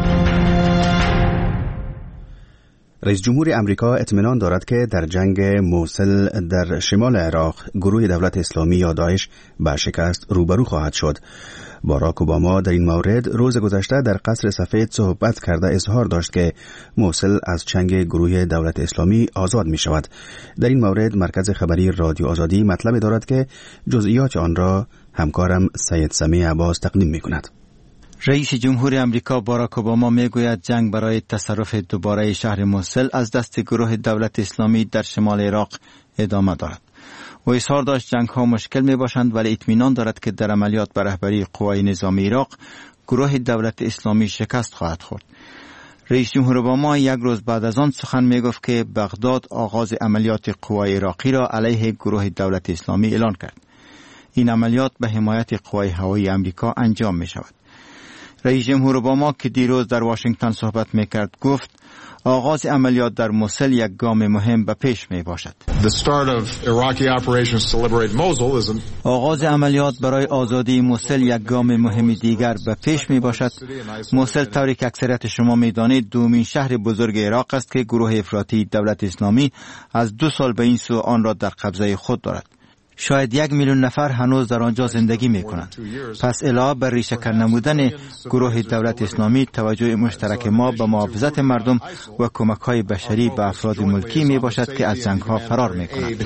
Speaker 14: رئیس جمهور امریکا اطمینان دارد که در جنگ موصل در شمال عراق گروه دولت اسلامی یا داعش به شکست روبرو خواهد شد. باراک اوباما در این مورد روز گذشته در قصر سفید صحبت کرده اظهار داشت که موصل از چنگ گروه دولت اسلامی آزاد می شود. در این مورد مرکز خبری رادیو آزادی مطلب دارد که جزئیات آن را همکارم سید سمیع عباس تقدیم می کند.
Speaker 18: رئیس جمهور امریکا باراک اوباما میگوید جنگ برای تصرف دوباره شهر موسل از دست گروه دولت اسلامی در شمال عراق ادامه دارد. و اظهار داشت جنگ ها مشکل می باشند ولی اطمینان دارد که در عملیات به رهبری قوای نظامی عراق گروه دولت اسلامی شکست خواهد خورد. رئیس جمهور اوباما یک روز بعد از آن سخن می گفت که بغداد آغاز عملیات قوای عراقی را علیه گروه دولت اسلامی اعلان کرد. این عملیات به حمایت قوای هوایی امریکا انجام می شود. رئیس جمهور اوباما که دیروز در واشنگتن صحبت می کرد گفت آغاز عملیات در موسل یک گام مهم به پیش می باشد. آغاز عملیات برای آزادی موسل یک گام مهم دیگر به پیش می باشد. موسل طوری که اکثریت شما می دانید دومین شهر بزرگ عراق است که گروه افراطی دولت اسلامی از دو سال به این سو آن را در قبضه خود دارد. شاید یک میلیون نفر هنوز در آنجا زندگی می کنند. پس علاوه بر ریشه نمودن گروه دولت اسلامی، توجه مشترک ما به محافظت مردم و کمک های بشری به افراد ملکی می باشد که از جنگ ها فرار می کنند.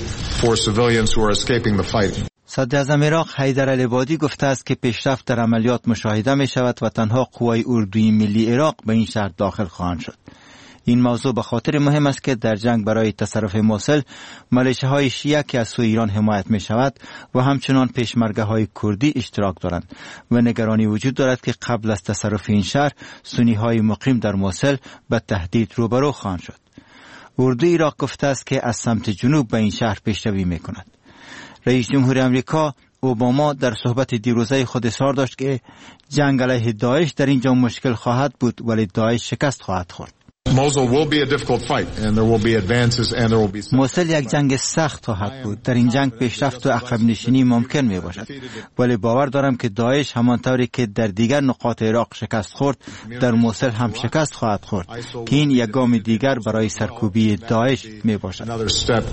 Speaker 18: صدر اعظم عراق حیدر العبادی گفته است که پیشرفت در عملیات مشاهده می شود و تنها قوای اردوی ملی عراق به این شهر داخل خواهند شد. این موضوع به خاطر مهم است که در جنگ برای تصرف موسل ملیشه های شیعه که از سوی ایران حمایت می شود و همچنان پیشمرگه های کردی اشتراک دارند و نگرانی وجود دارد که قبل از تصرف این شهر سنی های مقیم در موسل به تهدید روبرو خواهند شد. اردوی عراق گفته است که از سمت جنوب به این شهر پیشروی می کند. رئیس جمهور امریکا اوباما در صحبت دیروزه خود اظهار داشت که جنگ علیه داعش در اینجا مشکل خواهد بود ولی داعش شکست خواهد خورد. موسل یک جنگ سخت خواهد بود. در این جنگ پیشرفت و عقب نشینی ممکن می باشد ولی باور دارم که داعش همانطوری که در دیگر نقاط عراق شکست خورد در موسل هم شکست خواهد خورد که این یک گام دیگر برای سرکوبی داعش می باشد.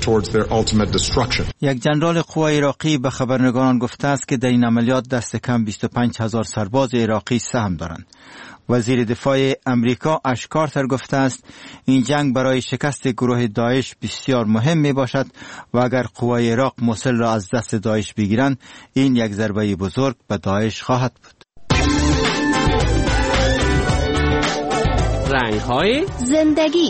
Speaker 18: یک جنرال قوای عراقی به خبرنگاران گفته است که در این عملیات دست کم بیست و پنج هزار سرباز عراقی سهم دارند. وزیر دفاع امریکا اش کارتر گفته است این جنگ برای شکست گروه داعش بسیار مهم می باشد و اگر قوای عراق موسل را از دست داعش بگیرند این یک ضربه بزرگ به داعش خواهد بود.
Speaker 25: رنگ‌های
Speaker 15: زندگی.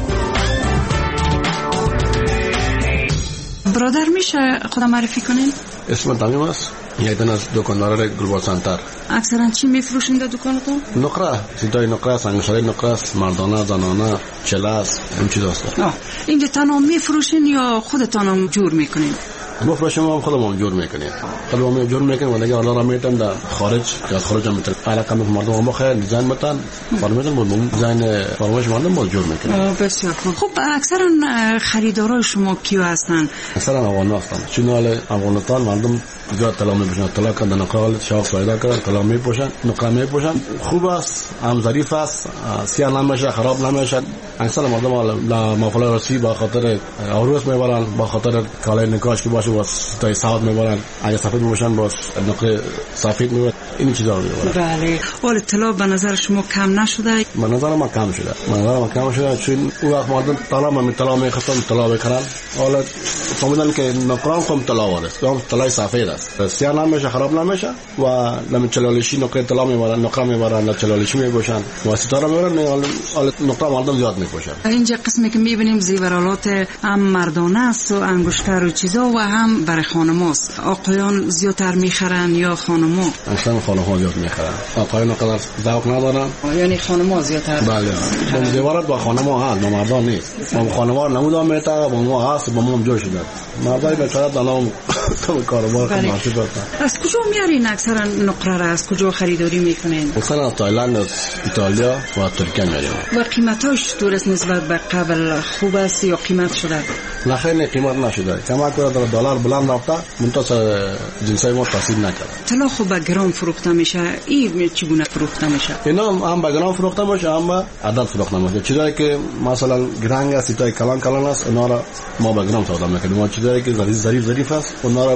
Speaker 16: برادر میشه خودم معرفی کنین؟
Speaker 17: اسم تمیم است. یک دن از دکاندار گلوبال سنتر.
Speaker 16: اکثرا چی میفروشین در دکانتون؟
Speaker 17: نقره، سیتای نقره، سنگشاری نقره، مردانه، زنانه، چله است، این چیز است.
Speaker 16: آه، اینجا تنها میفروشین یا خودتان هم جور میکنین؟
Speaker 17: بفروشیم هم خودمون جور میکنیم. خودمون جور میکنیم و دیگه آنها را میتن در خارج یا خارج هم میتن. علاقه می مردم هم خیر دیزاین میتن. فرمیدن بود دیزاین فرمایش مردم بود جور میکنیم.
Speaker 16: بسیار خوب. خب اکثرا خریدارای شما کیو هستن؟
Speaker 17: اکثرا افغان هستن. چون حال افغانستان مردم زیاد طلا میپوشن. طلا کردن نقال شاخ پیدا کردن طلا میپوشن. نقره میپوشن. خوب است. هم ظریف است. سیاه نمیشه خراب نمیشه. اکثر مردم لا مفعول رسی با خاطر عروس میبرن با خاطر کالای نکاش که باشه باز تای ساعت میبرن اگه سفید باشن باز نقره سفید میبرن این چیزا رو میبرن.
Speaker 16: بله ولی طلا به نظر شما کم نشده؟
Speaker 17: به نظر من کم شده. به نظر من کم شده چون اون وقت مردم طلا من طلا میخواستن طلا بخرن حالا فهمیدن که نقره هم طلا وارد اون طلای سفید است سیاه نمیشه خراب نمیشه و لم چلالشی نقره طلا میبرن نقره میبرن چلالشی میپوشن و ستاره میبرن حالا نقره مردم زیاد میپوشن.
Speaker 16: اینجا قسمی که میبینیم زیورالات هم مردانه است و انگشتر و چیزا و هم برای خانماست. آقایان زیادتر میخرن یا خانما؟
Speaker 17: اصلا خانم‌ها زیاد میخرن. آقایان قدر ذوق ندارن.
Speaker 16: یعنی خانما زیادتر.
Speaker 17: بله. اون زیورات با خانما هست، با مردان نیست. اون خانما نمودار میتا با ما هست با ما هم جوش شده. مردای بیچاره دلام تو کاروبار کنن.
Speaker 16: از کجا میارین اکثرا نقره را از کجا خریداری میکنین؟
Speaker 17: مثلا از تایلند، از ایتالیا و ترکیه میاریم.
Speaker 16: و قیمتاش چطور است نسبت به قبل خوب است یا قیمت شده؟
Speaker 17: نه خیلی قیمت نشده. کما که در دلار بلند رفته منتها جنسای ما تاثیر نکرده.
Speaker 16: طلا خوب به گرم فروخته میشه. این چگونه فروخته میشه؟
Speaker 17: اینا هم به گرم فروخته میشه هم به عدد فروخته میشه. چیزایی که مثلا گرنگ است، ایتای کلان کلان است، اونا را ما به گرم سودا میکنیم. ما چیزایی که ظریف ظریف ظریف است، اونا را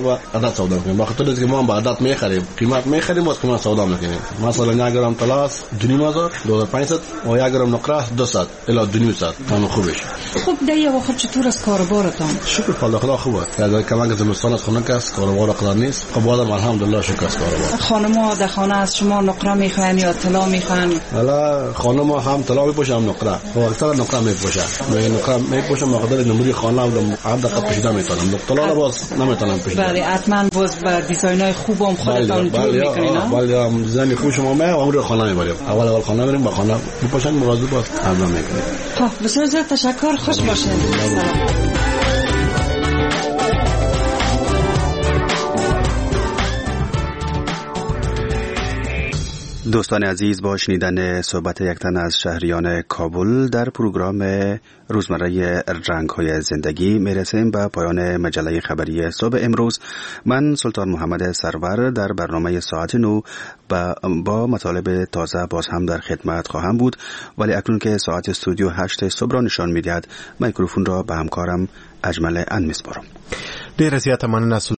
Speaker 17: به عدد سودا میکنیم. به خاطر اینکه ما به عدد میخریم، قیمت میخریم و قیمت سودا میکنیم. مثلا یک گرم طلا است دو و نیم هزار دو هزار و پانصد و یک گرم نقره است دویست الی دو و نیم صد. همون خوبش.
Speaker 16: خب دیگه وقت چطور است کاربارتان؟
Speaker 17: شکر خدا خدا خوبه. اگر کمک زمستان است خنک است، کاربار قدر نیست. خب بعدم الحمدلله شکر است کاربار.
Speaker 16: خانم‌ها در خانه از شما نقره میخوان یا طلا میخوان؟
Speaker 17: حالا خانم‌ها هم طلا میپوشن هم نقره. و اکثر نقره میپوشن. من نقره میپوشم مقدار نمری خانه و عدد قپشیده میتونم. طلا باز نمیتونم پوشیدن.
Speaker 16: بله حتما باز با دیزاین‌های خوب هم خودتان جور میکنین.
Speaker 17: بله هم دیزاین خوب شما ما عمر خانه میبریم. اول اول خانه میریم با خانه میپوشن مراجعه باز انجام میکنیم.
Speaker 16: خب بسیار زیاد تشکر. خوش باشین.
Speaker 14: دوستان عزیز، با شنیدن صحبت یک تن از شهریان کابل در پروگرام روزمره رنگ‌های زندگی میرسیم به پایان مجله خبری صبح امروز. من سلطان محمد سرور در برنامه ساعت نو با, با مطالب تازه باز هم در خدمت خواهم بود، ولی اکنون که ساعت استودیو هشت صبح را نشان می‌دهد میکروفون را به همکارم اجمل ان میسپارم.
Speaker 1: ډیر زیاته مننه